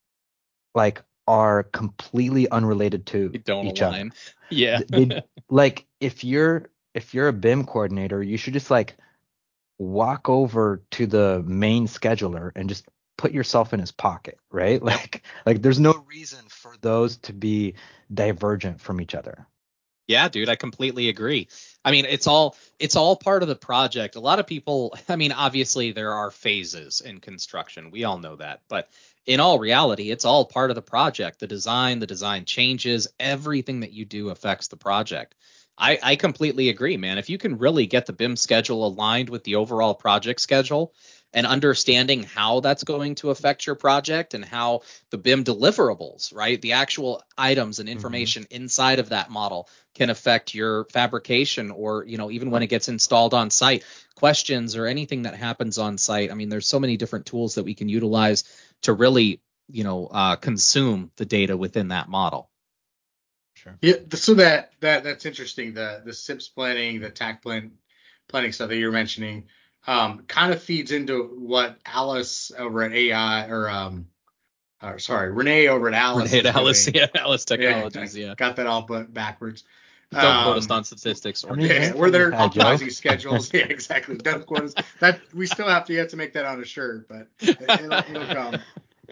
like are completely unrelated to They don't each align. other. Yeah. They like if you're if you're a B I M coordinator, you should just like walk over to the main scheduler and just put yourself in his pocket, right? Yep. Like like there's no reason for those to be divergent from each other. Yeah, dude, I completely agree. I mean, it's all it's all part of the project. A lot of people, I mean, obviously there are phases in construction. We all know that. But in all reality, it's all part of the project. The design, the design changes, everything that you do affects the project. I, I completely agree, man. If you can really get the B I M schedule aligned with the overall project schedule and understanding how that's going to affect your project and how the B I M deliverables, right? The actual items and information mm-hmm. inside of that model can affect your fabrication, or, you know, even when it gets installed on site, questions or anything that happens on site. I mean, there's so many different tools that we can utilize to really, you know, uh, consume the data within that model. Sure. Yeah. So that that that's interesting. The the SIPS planning, the takt plan planning stuff that you're mentioning, um, kind of feeds into what Alice over at A I or um, or sorry, Renee over at Alice Renee is at Alice, doing. yeah, Alice Technologies, yeah. yeah. Got that all but backwards. Don't um, quote us on statistics. Or yeah, where they're had, optimizing Joe? schedules. Yeah, exactly. Don't quote us. That we still have to you have to make that on a shirt, but it'll, it'll come.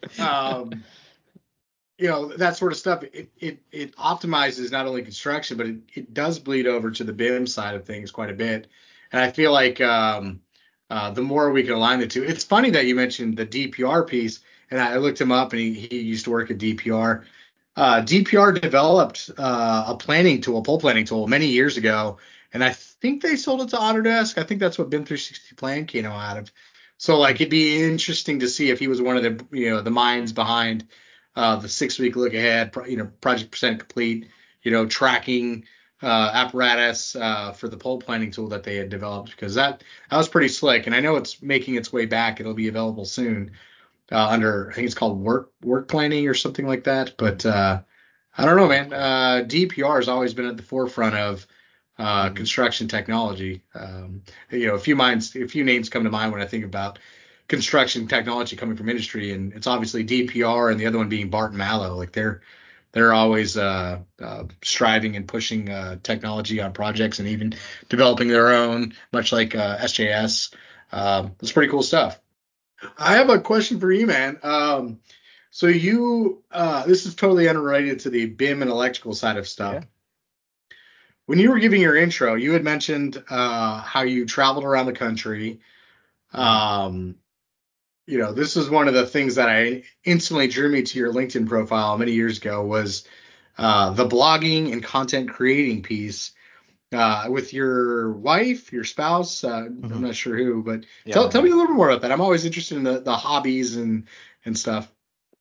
Um, you know, that sort of stuff. It, it it optimizes not only construction, but it, it does bleed over to the B I M side of things quite a bit. And I feel like um, uh, the more we can align the two. It's funny that you mentioned the D P R piece, and I looked him up, and he, he used to work at D P R. Uh, D P R developed uh, a planning tool, a pole planning tool, many years ago, and I think they sold it to Autodesk. I think that's what B I M three sixty Plan came out of. So, like, it'd be interesting to see if he was one of the, you know, the minds behind uh, the six-week look ahead, you know, project percent complete, you know, tracking uh, apparatus uh, for the pole planning tool that they had developed, because that that was pretty slick, and I know it's making its way back. It'll be available soon. Uh, under, I think it's called work work planning or something like that. But uh, I don't know, man. Uh, D P R has always been at the forefront of uh, mm-hmm. construction technology. Um, you know, a few minds, a few names come to mind when I think about construction technology coming from industry, and it's obviously D P R and the other one being Barton Mallow. Like they're they're always uh, uh, striving and pushing uh, technology on projects and even developing their own, much like uh, S J S. Um, it's pretty cool stuff. I have a question for you, man. Um, so you, uh, this is totally unrelated to the B I M and electrical side of stuff. Yeah. When you were giving your intro, you had mentioned uh, how you traveled around the country. Um, you know, this is one of the things that I instantly drew me to your LinkedIn profile many years ago was uh, the blogging and content creating piece uh, with your wife, your spouse. Uh, Mhm. I'm not sure who, but Yeah, tell my tell me a wife. little more about that. I'm always interested in the, the hobbies and and stuff.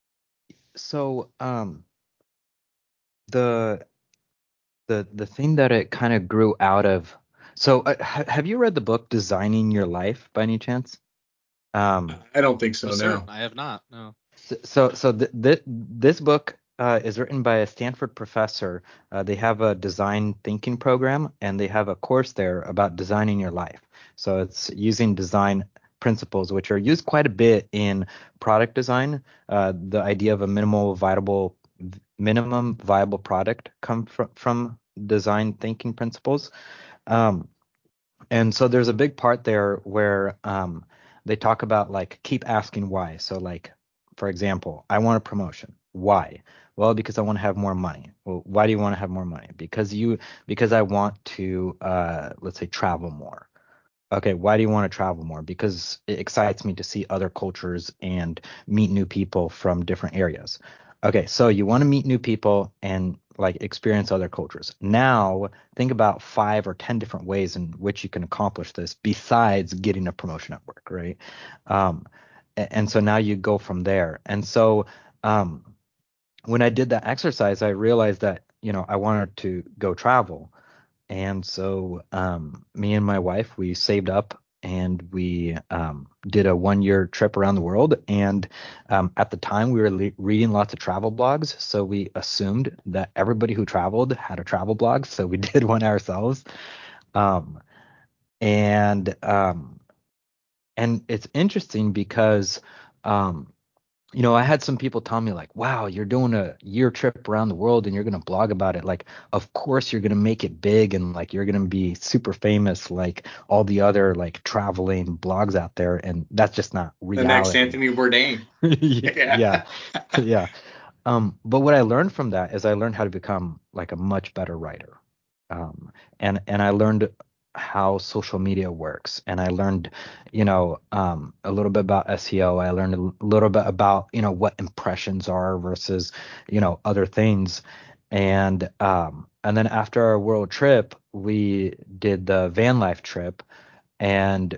So um, the the the thing that it kind of grew out of. So uh, ha- have you read the book Designing Your Life by any chance? Um, I don't think so. For No. certain, I have not. No. so so, so th- th- this book uh, is written by a Stanford professor. Uh, they have a design thinking program, and they have a course there about designing your life. So it's using design principles, which are used quite a bit in product design. Uh, the idea of a minimal viable minimum viable product come from from design thinking principles. Um, and so there's a big part there where um, they talk about like keep asking why. So like, for example, I want a promotion. Why? Well, because I want to have more money. Well, why do you want to have more money? Because you because I want to uh, let's say travel more. Okay, why do you want to travel more? Because it excites me to see other cultures and meet new people from different areas. Okay, so you want to meet new people and like experience other cultures. Now, think about five or ten different ways in which you can accomplish this besides getting a promotion at work, right? Um, a- and so now you go from there. And so um, when I did that exercise, I realized that, you know, I wanted to go travel. And so um, me and my wife, we saved up and we um, did a one year trip around the world. And um, at the time, we were le- reading lots of travel blogs. So we assumed that everybody who traveled had a travel blog. So we did one ourselves. Um, and um, and it's interesting because um, you know, I had some people tell me like, "Wow, you're doing a year trip around the world and you're going to blog about it. Like, of course you're going to make it big and like you're going to be super famous like all the other like traveling blogs out there." And that's just not The next reality. Anthony Bourdain. Yeah. Yeah. Um, but what I learned from that is I learned how to become like a much better writer. Um, and and I learned how social media works, and I learned, you know, um, a little bit about S E O. I learned a l- little bit about, you know, what impressions are versus, you know, other things. And um, and then after our world trip, we did the van life trip, and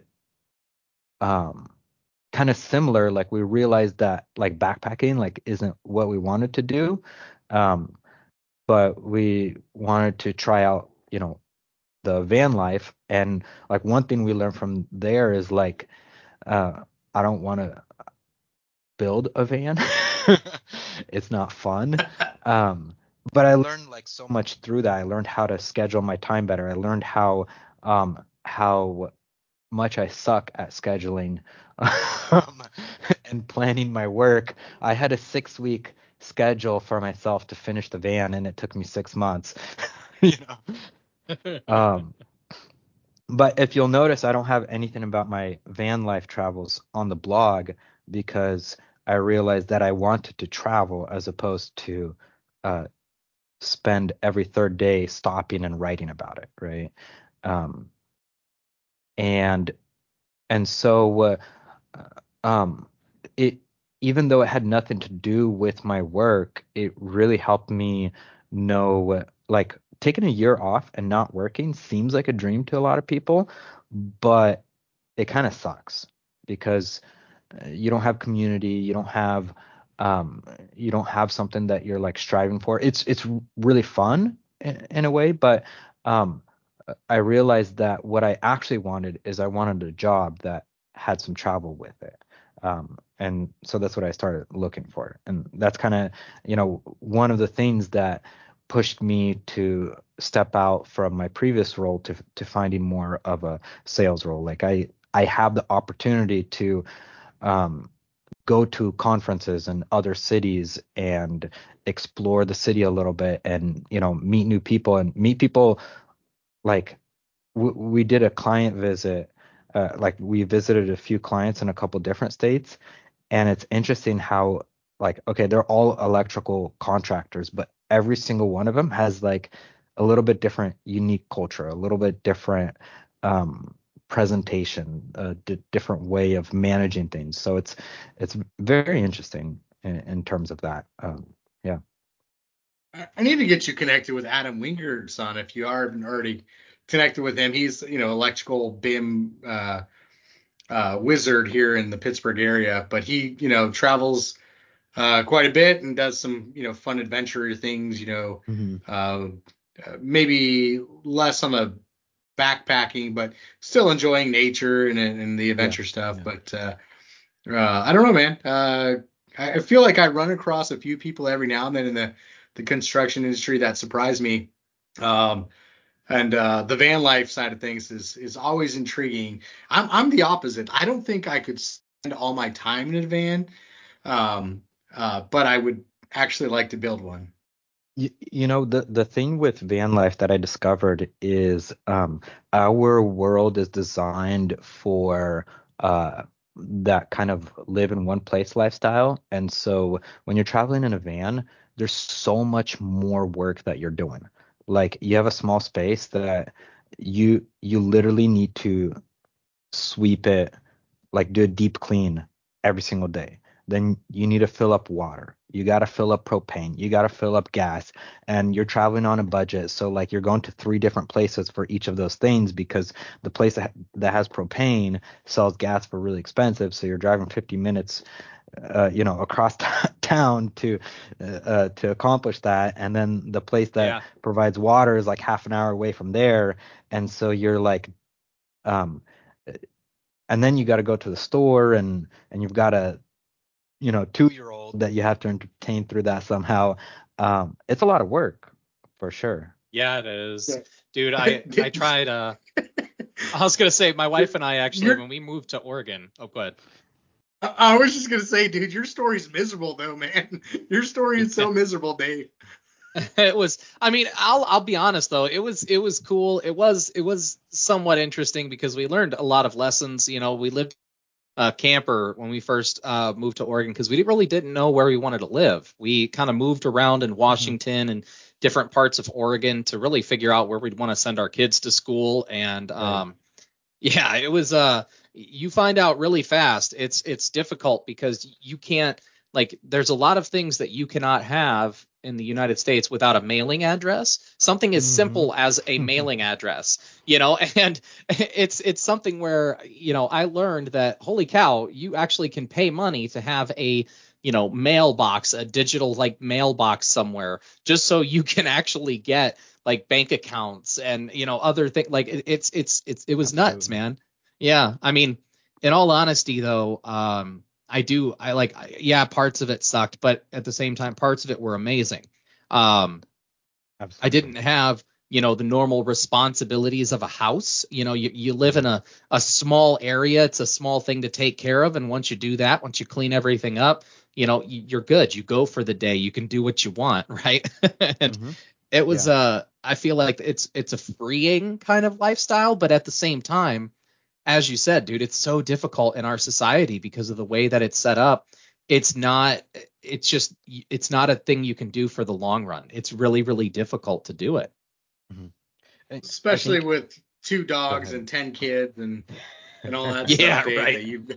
um, kind of similar. Like we realized that like backpacking like isn't what we wanted to do, um, but we wanted to try out, you know, the van life. And like one thing we learned from there is like uh, I don't want to build a van. It's not fun. Um, but I learned like so much through that. I learned how to schedule my time better. I learned how um, how much I suck at scheduling um, and planning my work. I had a six week schedule for myself to finish the van, and it took me six months. you know. Um, but if you'll notice, I don't have anything about my van life travels on the blog because I realized that I wanted to travel as opposed to uh, spend every third day stopping and writing about it, right? Um, and and so uh, um, it even though it had nothing to do with my work, it really helped me know like taking a year off and not working seems like a dream to a lot of people, but it kind of sucks because uh, you don't have community, you don't have um you don't have something that you're like striving for. It's it's really fun in, in a way, but um I realized that what I actually wanted is I wanted a job that had some travel with it. Um, and so that's what I started looking for. And that's kind of, you know, one of the things that pushed me to step out from my previous role to to finding more of a sales role. Like I I have the opportunity to um, go to conferences in other cities and explore the city a little bit, and you know, meet new people and meet people like w- we did a client visit. Uh, like we visited a few clients in a couple different states, and it's interesting how, like, okay, they're all electrical contractors, but every single one of them has like a little bit different, unique culture, a little bit different um, presentation, a d- different way of managing things. So it's it's very interesting in, in terms of that. Um, yeah. I I need to get you connected with Adam Wingerson if you aren't already connected with him. He's, you know, electrical B I M uh, uh, wizard here in the Pittsburgh area, but he, you know, travels uh, quite a bit and does some, you know, fun adventure things, you know, hmm uh, uh, maybe less on the backpacking, but still enjoying nature and, and the Yeah. adventure stuff. Yeah. But uh, uh, I don't know, man. Uh, I I feel like I run across a few people every now and then in the, the construction industry that surprise me. Um, and uh, the van life side of things is is always intriguing. I'm I'm the opposite. I don't think I could spend all my time in a van, um, uh, but I would actually like to build one. You, you know, the the thing with van life that I discovered is um, our world is designed for uh, that kind of live in one place lifestyle. And so when you're traveling in a van, there's so much more work that you're doing. Like you have a small space that you you literally need to sweep it, like do a deep clean every single day. Then you need to fill up water. You got to fill up propane. You got to fill up gas. And you're traveling on a budget. So like you're going to three different places for each of those things because the place that, that has propane sells gas for really expensive. So you're driving fifty minutes, uh, you know, across t- town to uh, uh, to accomplish that. And then the place that Yeah. provides water is like half an hour away from there. And so you're like, um, and then you got to go to the store, and and you've got a you know two year old that you have to entertain through that somehow. Um, it's a lot of work for sure. Yeah, it is. Yeah. Dude, I I tried uh I was gonna say my wife and I actually You're, when we moved to Oregon. Oh, go ahead. I I was just gonna say, dude, your story's miserable though, man. Your story is so miserable, Dave. It was I mean, I'll I'll be honest though. It was it was cool. It was it was somewhat interesting because we learned a lot of lessons. You know, we lived uh, camper when we first uh, moved to Oregon because we really didn't know where we wanted to live. We kind of moved around in Mhm. Washington and different parts of Oregon to really figure out where we'd want to send our kids to school. And Right. um, yeah, it was uh you find out really fast. It's it's difficult because you can't like there's a lot of things that you cannot have in the United States without a mailing address. Something as Mhm. simple as a mailing address, you know, and it's it's something where, you know, I learned that holy cow, you actually can pay money to have a you know, mailbox, a digital like mailbox somewhere, just so you can actually get like bank accounts and you know other things like it, it's it's it's it was nuts, Absolutely. man. Yeah, I mean, in all honesty though, um I do I like I- yeah, parts of it sucked, but at the same time parts of it were amazing. um I didn't Absolutely. have you know the normal responsibilities of a house. You know, you, you live in Mhm. a a small area. It's a small thing to take care of, and once you do that, once you clean everything up, you know you, you're good. You go for the day. You can do what you want, right? And Mhm. it was Yeah. uh I feel like it's it's a freeing kind of lifestyle, but at the same time, as you said, dude, it's so difficult in our society because of the way that it's set up. It's not it's just it's not a thing you can do for the long run. It's really really difficult to do it. Mhm. I I Especially think. with two Go dogs ahead. and ten kids and and all that stuff, Yeah, Dave, right. that you've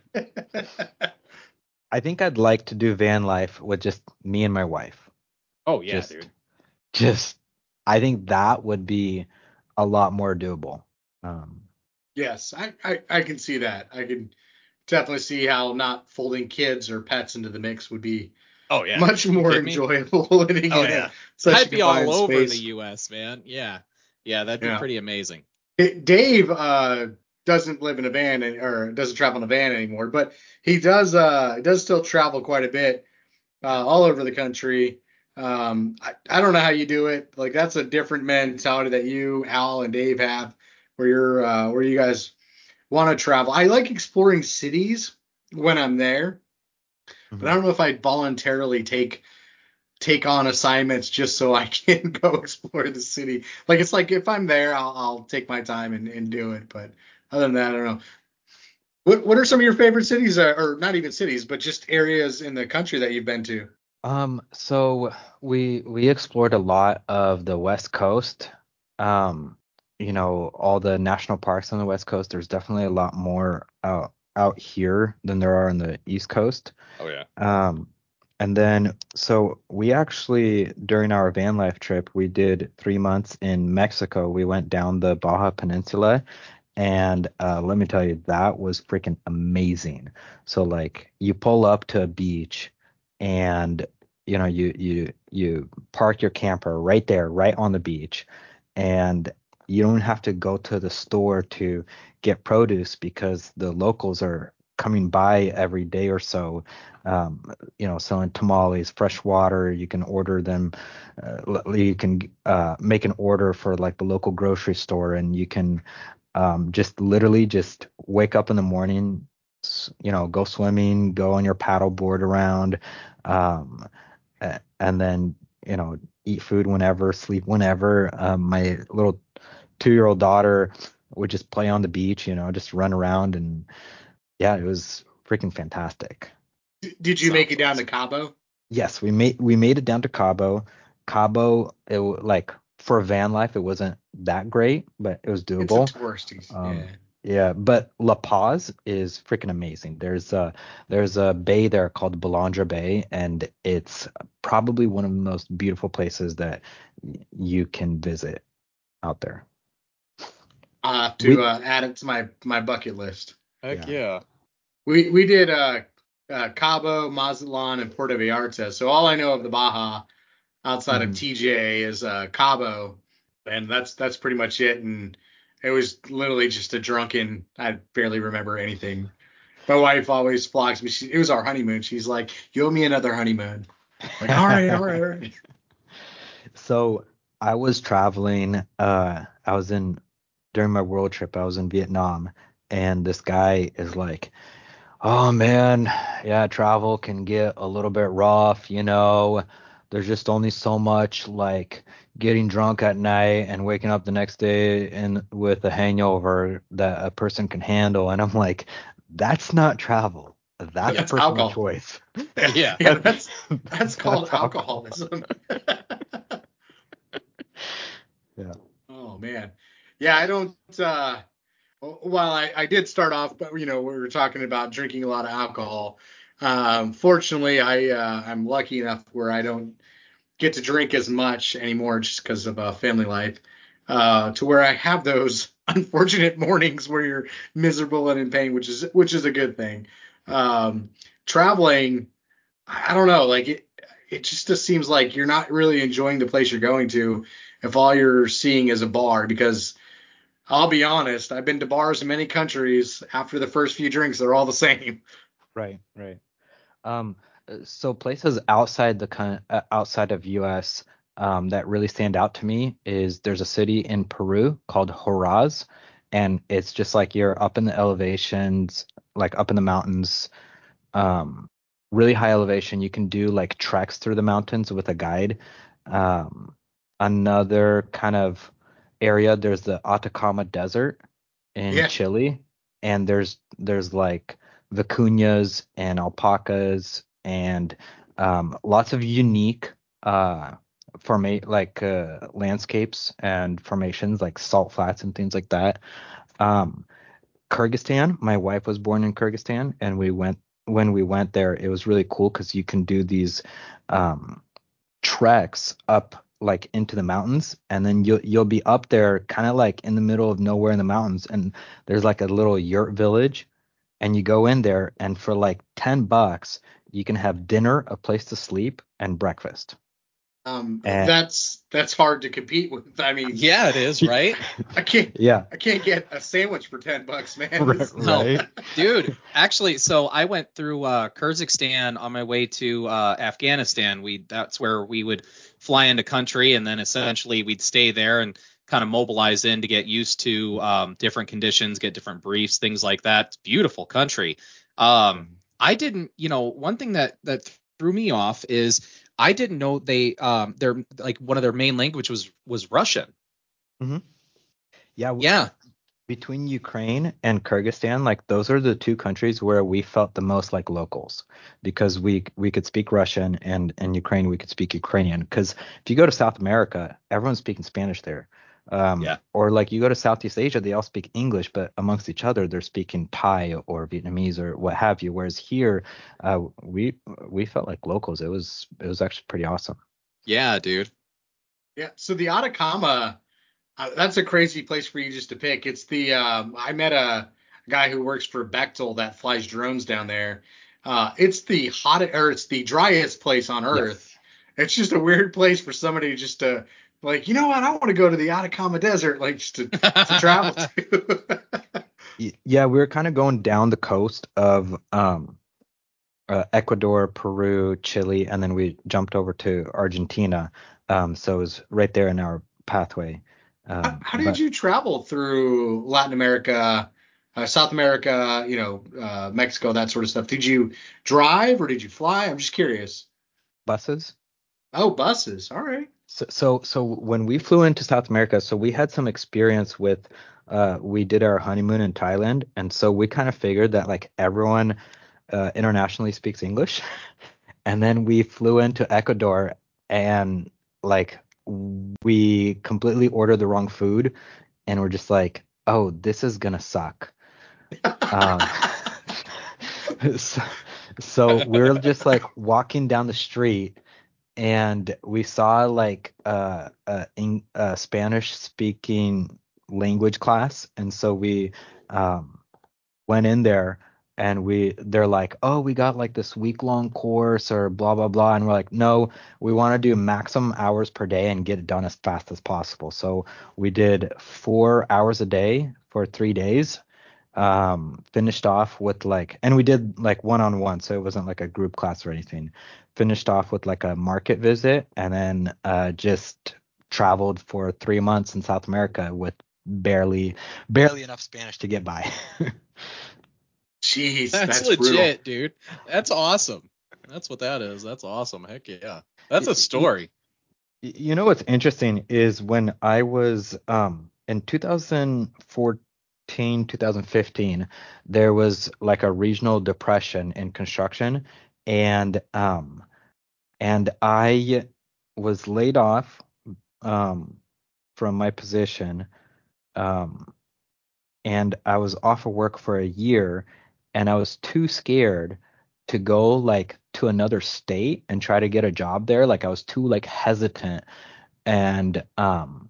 I think I'd like to do van life with just me and my wife. Oh yeah, Just, dude. just. I think that would be a lot more doable. Um, Yes, I, I I can see that. I can definitely see how not folding kids or pets into the mix would be Oh yeah, much dude. You more kidding me? enjoyable living Oh in a yeah. such a I'd be all confined over the space. U S, man. Yeah. Yeah, that'd be Yeah. pretty amazing. D- Dave uh, doesn't live in a van any- or doesn't travel in a van anymore, but he does uh, does still travel quite a bit uh, all over the country. Um, I, I don't know how you do it. Like that's a different mentality that you, Al, and Dave have, where you're uh, where you guys want to travel. I like exploring cities. when I'm there, but I don't know if I'd voluntarily take take on assignments just so I can go explore the city. Like it's like if I'm there, I'll, I'll take my time and, and do it. But other than that, I don't know. What What are some of your favorite cities, uh, or not even cities, but just areas in the country that you've been to? Um, so we we explored a lot of the West Coast. Um, you know, all the national parks on the West Coast. There's definitely a lot more out out here than there are on the East Coast. Oh yeah. Um, and then so we actually during our van life trip, we did three months in Mexico. We went down the Baja Peninsula, and uh, let me tell you, that was freaking amazing. So like you pull up to a beach and you know you you you park your camper right there, right on the beach, and you don't have to go to the store to get produce because the locals are coming by every day or so, um, you know, selling tamales, fresh water. You can order them. Uh, you can uh, make an order for like the local grocery store, and you can um, just literally just wake up in the morning, s- you know, go swimming, go on your paddle board around, um, a- and then, you know, eat food whenever, sleep whenever. Um, my little two-year-old daughter would just play on the beach, you know, just run around, and yeah, it was freaking fantastic. D- Did you make Sounds it down to awesome. Cabo? Yes, we made we made it down to Cabo. Cabo, it wa- like for van life, it wasn't that great, but it was It's a doable. touristy. Um, Yeah. yeah, but La Paz is freaking amazing. There's a there's a bay there called Balandra Bay, and it's probably one of the most beautiful places that y- you can visit out there. I'll have to We uh, add it to my my bucket list. Heck yeah. yeah. We we did uh, uh, Cabo, Mazatlan, and Puerto Vallarta. So all I know of the Baja outside of Mhm. T J is uh, Cabo, and that's that's pretty much it. And it was literally just a drunken. I barely remember anything. My wife always flogs me. She, it was our honeymoon. She's like, "You owe me another honeymoon." Like, all right, all right, all right. So I was traveling. Uh, I was in during my world trip. I was in Vietnam, and this guy is like, "Oh man, yeah, travel can get a little bit rough, you know. There's just only so much like getting drunk at night and waking up the next day and with a hangover that a person can handle." And I'm like, "That's not travel. That's a That's personal alcohol. choice. Yeah, Yeah. yeah, that's that's called That's alcohol." alcoholism. Yeah. Oh man. Yeah, I don't uh well I, I did start off, but you know, we were talking about drinking a lot of alcohol. Um fortunately I uh I'm lucky enough where I don't get to drink as much anymore just because of uh, family life. Uh to where I have those unfortunate mornings where you're miserable and in pain, which is which is a good thing. Um traveling, I don't know, like it it just, just seems like you're not really enjoying the place you're going to if all you're seeing is a bar, because I'll be honest, I've been to bars in many countries. After the first few drinks, they're all the same. Right, right. Um, uh, so places outside the coun- uh, outside of U S um, that really stand out to me is there's a city in Peru called Huaraz, and it's just like you're up in the elevations, like up in the mountains, um, really high elevation. You can do like treks through the mountains with a guide. Um, Another kind of area, there's the Atacama Desert in Yeah. Chile, and there's there's like vicuñas and alpacas and um, lots of unique uh, forma like uh, landscapes and formations like salt flats and things like that. Um, Kyrgyzstan. My wife was born in Kyrgyzstan, and we went when we went there. It was really cool because you can do these um, treks up like into the mountains, and then you'll you'll be up there, kind of like in the middle of nowhere in the mountains, and there's like a little yurt village, and you go in there, and for like ten bucks, you can have dinner, a place to sleep, and breakfast. Um, And that's that's hard to compete with. I mean, Yeah, it is, right? I can't yeah, I can't get a sandwich for ten bucks, man. right, This, No, right. dude. Actually, so I went through uh, Kyrgyzstan on my way to uh, Afghanistan. We That's where we would fly into country, and then essentially we'd stay there and kind of mobilize in to get used to um, different conditions, get different briefs, things like that. It's beautiful country. Um, I didn't, you know, one thing that that threw me off is I didn't know they um their like one of their main language was was Russian. hmm Yeah, w- Yeah. between Ukraine and Kyrgyzstan, like those are the two countries where we felt the most like locals because we we could speak Russian, and in Ukraine we could speak Ukrainian. Because if you go to South America, everyone's speaking Spanish there. Um, Yeah. or like you go to Southeast Asia, they all speak English, but amongst each other they're speaking Thai or Vietnamese or what have you. Whereas here, uh, we we felt like locals. It was it was actually pretty awesome. Yeah, dude. Yeah. So the Atacama, uh, that's a crazy place for you just to pick. It's the um, I met a guy who works for Bechtel that flies drones down there. Uh, it's the hottest, or it's the driest place on Earth. Yes. It's just a weird place for somebody just to like, you know what? I want to go to the Atacama Desert, like just to to travel to. Y- Yeah, we were kind of going down the coast of um uh, Ecuador, Peru, Chile, and then we jumped over to Argentina. Um, so it was right there in our pathway. How, Um, how did but you travel through Latin America, uh, South America, you know, uh, Mexico, that sort of stuff? Did you drive or did you fly? I'm just curious. buses. Oh, buses. All right. So, so, so when we flew into South America, so we had some experience with, uh, we did our honeymoon in Thailand, and so we kind of figured that like everyone uh, internationally speaks English, and then we flew into Ecuador, and like we completely ordered the wrong food, and we're just like, oh, this is gonna suck. Um, so, so we're just like walking down the street, and we saw like uh, a, in, a Spanish speaking language class, and so we um, went in there, and we they're like, oh, we got like this week long course or blah blah blah, and we're like, no, we want to do maximum hours per day and get it done as fast as possible. So we did four hours a day for three days, um finished off with like, and we did like one on one, so it wasn't like a group class or anything. Finished off with like a market visit, and then uh just traveled for three months in South America with barely barely enough Spanish to get by. Jeez, That's that's brutal. legit, dude. That's awesome. That's what that is. That's awesome. Heck yeah. That's Y- a y- story. You know what's interesting is when I was um in two thousand fourteen, two thousand fifteen, there was like a regional depression in construction, and um and I was laid off um from my position, um and I was off of work for a year, and I was too scared to go like to another state and try to get a job there. Like I was too like hesitant, and um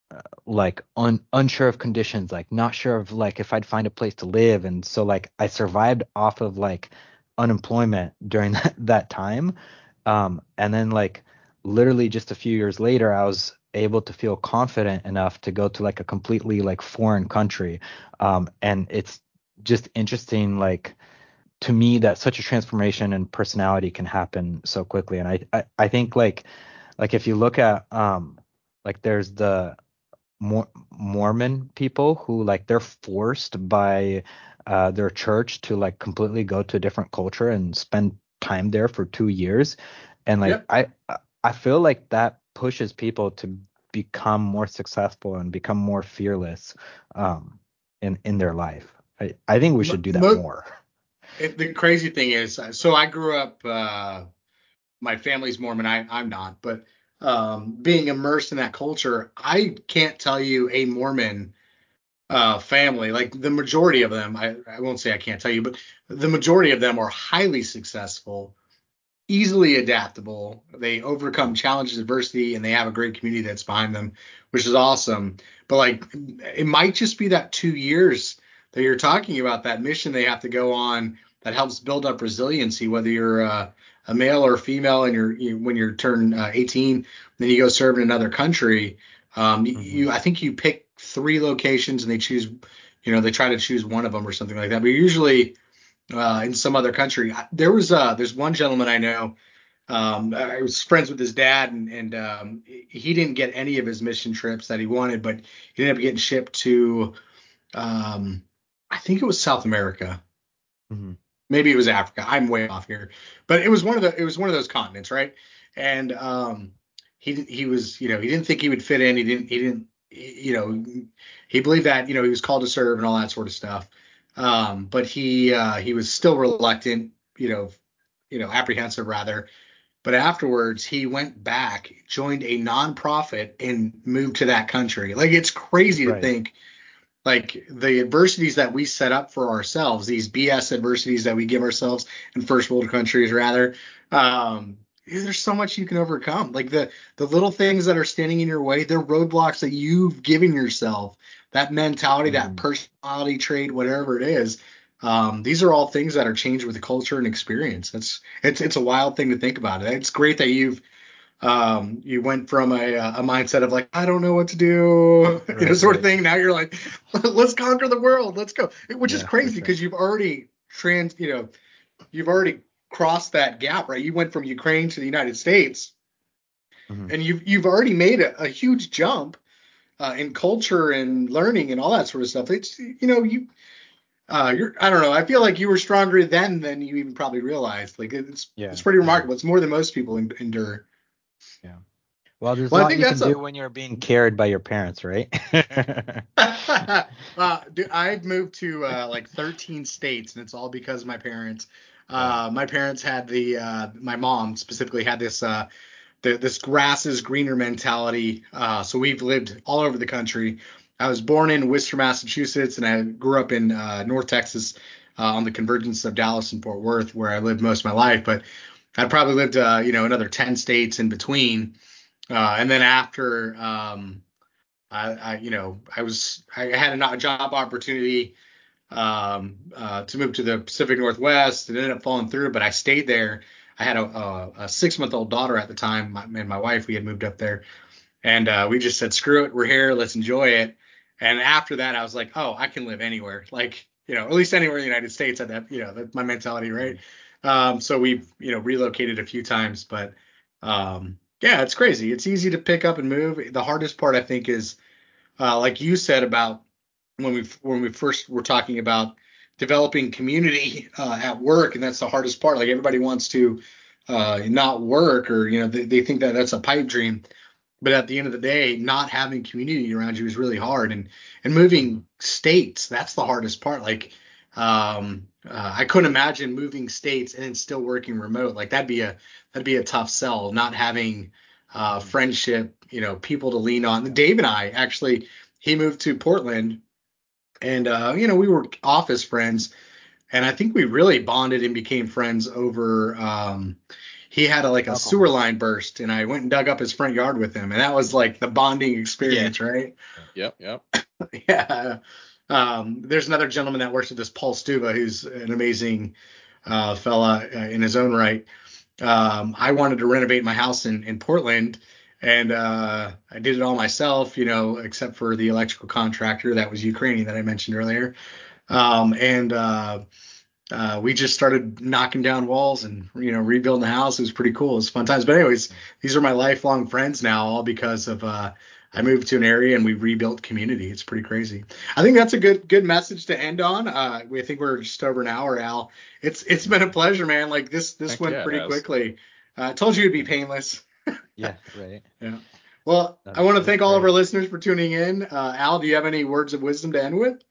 like un- unsure of conditions, like not sure of like if I'd find a place to live. And so like I survived off of like unemployment during that, that time. Um, and then like literally just a few years later, I was able to feel confident enough to go to like a completely like foreign country. Um, and it's just interesting, like to me, that such a transformation in personality can happen so quickly. And I, I, I think like like if you look at um like there's the Mor- Mormon people who like they're forced by uh, their church to like completely go to a different culture and spend time there for two years, and like Yep. I I feel like that pushes people to become more successful and become more fearless um, in in their life. I I think we should Mo- do that mo- more. it- the crazy thing is, uh, so I grew up, uh, my family's Mormon. I, I'm not, but um, being immersed in that culture, I can't tell you a Mormon uh, family, like the majority of them, I, I won't say I can't tell you, but the majority of them are highly successful, easily adaptable. They overcome challenges, adversity, and they have a great community that's behind them, which is awesome. But like, it might just be that two years that you're talking about, that mission they have to go on that helps build up resiliency, whether you're uh, a male or a female, and you're you, when you're turn uh, eighteen, then you go serve in another country. Um, hmm you, I think you pick three locations, and they choose, you know, they try to choose one of them or something like that. But usually uh, in some other country. There was uh, there's one gentleman I know. Um, I was friends with his dad, and and um, he didn't get any of his mission trips that he wanted, but he ended up getting shipped to, um, I think it was South America, hmm maybe it was Africa. I'm way off here, but it was one of the it was one of those continents, right? And um, he he was you know he didn't think he would fit in. He didn't he didn't you know he believed that you know he was called to serve and all that sort of stuff. Um, but he uh, he was still reluctant, you know, you know, apprehensive rather. But afterwards, he went back, joined a nonprofit, and moved to that country. Like it's crazy to Right. think, like the adversities that we set up for ourselves, these B S adversities that we give ourselves in first world countries, rather. Um, there's so much you can overcome. Like the the little things that are standing in your way, they're roadblocks that you've given yourself. That mentality, that Mhm. personality trait, whatever it is. Um, these are all things that are changed with culture and experience. It's it's it's a wild thing to think about. It's great that you've um, you went from a, a mindset of like, I don't know what to do, you know, Right, sort of right. thing. Now you're like, let's conquer the world. Let's go. Which is Yeah, for crazy sure. because you've already trans, you know, you've already crossed that gap, right? You went from Ukraine to the United States Mhm. and you've, you've already made a, a huge jump uh, in culture and learning and all that sort of stuff. It's, you know, you, uh, you're, I don't know. I feel like you were stronger then than you even probably realized. Like it's, it's Yeah, pretty yeah, remarkable. It's more than most people en- endure. yeah. Well, there's a Well, I lot think you can that's a, do when you're being carried by your parents, right? uh, dude, I've moved to uh, like thirteen states, and it's all because of my parents. Wow. Uh, my parents had the, uh, my mom specifically had this, uh, the, this grass is greener mentality. Uh, so we've lived all over the country. I was born in Worcester, Massachusetts, and I grew up in uh, North Texas uh, on the convergence of Dallas and Fort Worth, where I lived most of my life. But I probably lived, uh, you know, another ten states in between. Uh, and then after, um, I, I, you know, I was, I had a job opportunity um, uh, to move to the Pacific Northwest. It ended up falling through, but I stayed there. I had a, a, a six month old daughter at the time, my, and my wife, we had moved up there, and uh, we just said, screw it, we're here, let's enjoy it. And after that, I was like, oh, I can live anywhere, like, you know, at least anywhere in the United States. At that, you know, that's my mentality, right? Um, so we've, you know, relocated a few times, but um, yeah, it's crazy. It's easy to pick up and move. The hardest part, I think, is uh, like you said about when we when we first were talking about developing community uh, at work, and that's the hardest part. Like everybody wants to uh, not work, or you know, they, they think that that's a pipe dream. But at the end of the day, not having community around you is really hard, and and moving states, that's the hardest part. Like um, uh, I couldn't imagine moving states and then still working remote. Like that'd be a that'd be a tough sell. Not having uh, Mhm. friendship, you know, people to lean on. Dave and I actually, he moved to Portland, and uh, you know, we were office friends, and I think we really bonded and became friends over. Um, he had a, like a sewer Alcohol. line burst, and I went and dug up his front yard with him, and that was like the bonding Yeah. experience, right? Yep. Yep. Yeah. Um, there's another gentleman that works with this, Paul Stuba, who's an amazing uh, fella uh, in his own right. Um, I wanted to renovate my house in, in Portland, and uh, I did it all myself, you know, except for the electrical contractor that was Ukrainian that I mentioned earlier. Um, and uh, uh, we just started knocking down walls and you know rebuilding the house. It was pretty cool. It was fun times. But anyways, these are my lifelong friends now, all because of uh, I moved to an area and we rebuilt community. It's pretty crazy. I think that's a good good message to end on. Uh, we I think we're just over an hour, Al. It's it's been a pleasure, man. Like this this Heck went yeah, it pretty has. quickly. Uh, I told you it'd be painless. Yeah, right. Yeah. Well, I That's want to that's thank all of great. our listeners for tuning in. Uh, Al, do you have any words of wisdom to end with?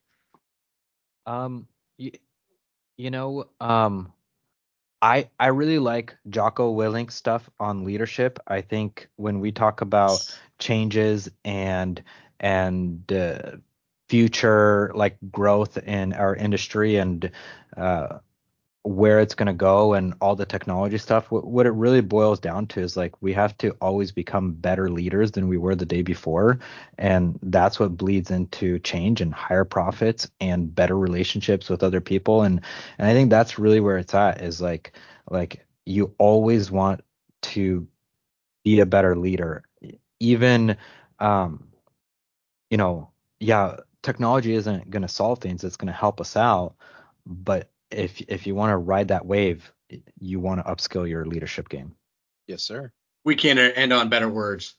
Um, you, you know, um, I I really like Jocko Willink's stuff on leadership. I think when we talk about changes and and uh, future like growth in our industry and uh, where it's going to go and all the technology stuff, what, what it really boils down to is like we have to always become better leaders than we were the day before, and that's what bleeds into change and higher profits and better relationships with other people. and and I think that's really where it's at, is like like you always want to be a better leader, even um you know, yeah, technology isn't going to solve things. It's going to help us out. But if if you want to ride that wave, you want to upskill your leadership game. Yes, sir. We can't end on better words.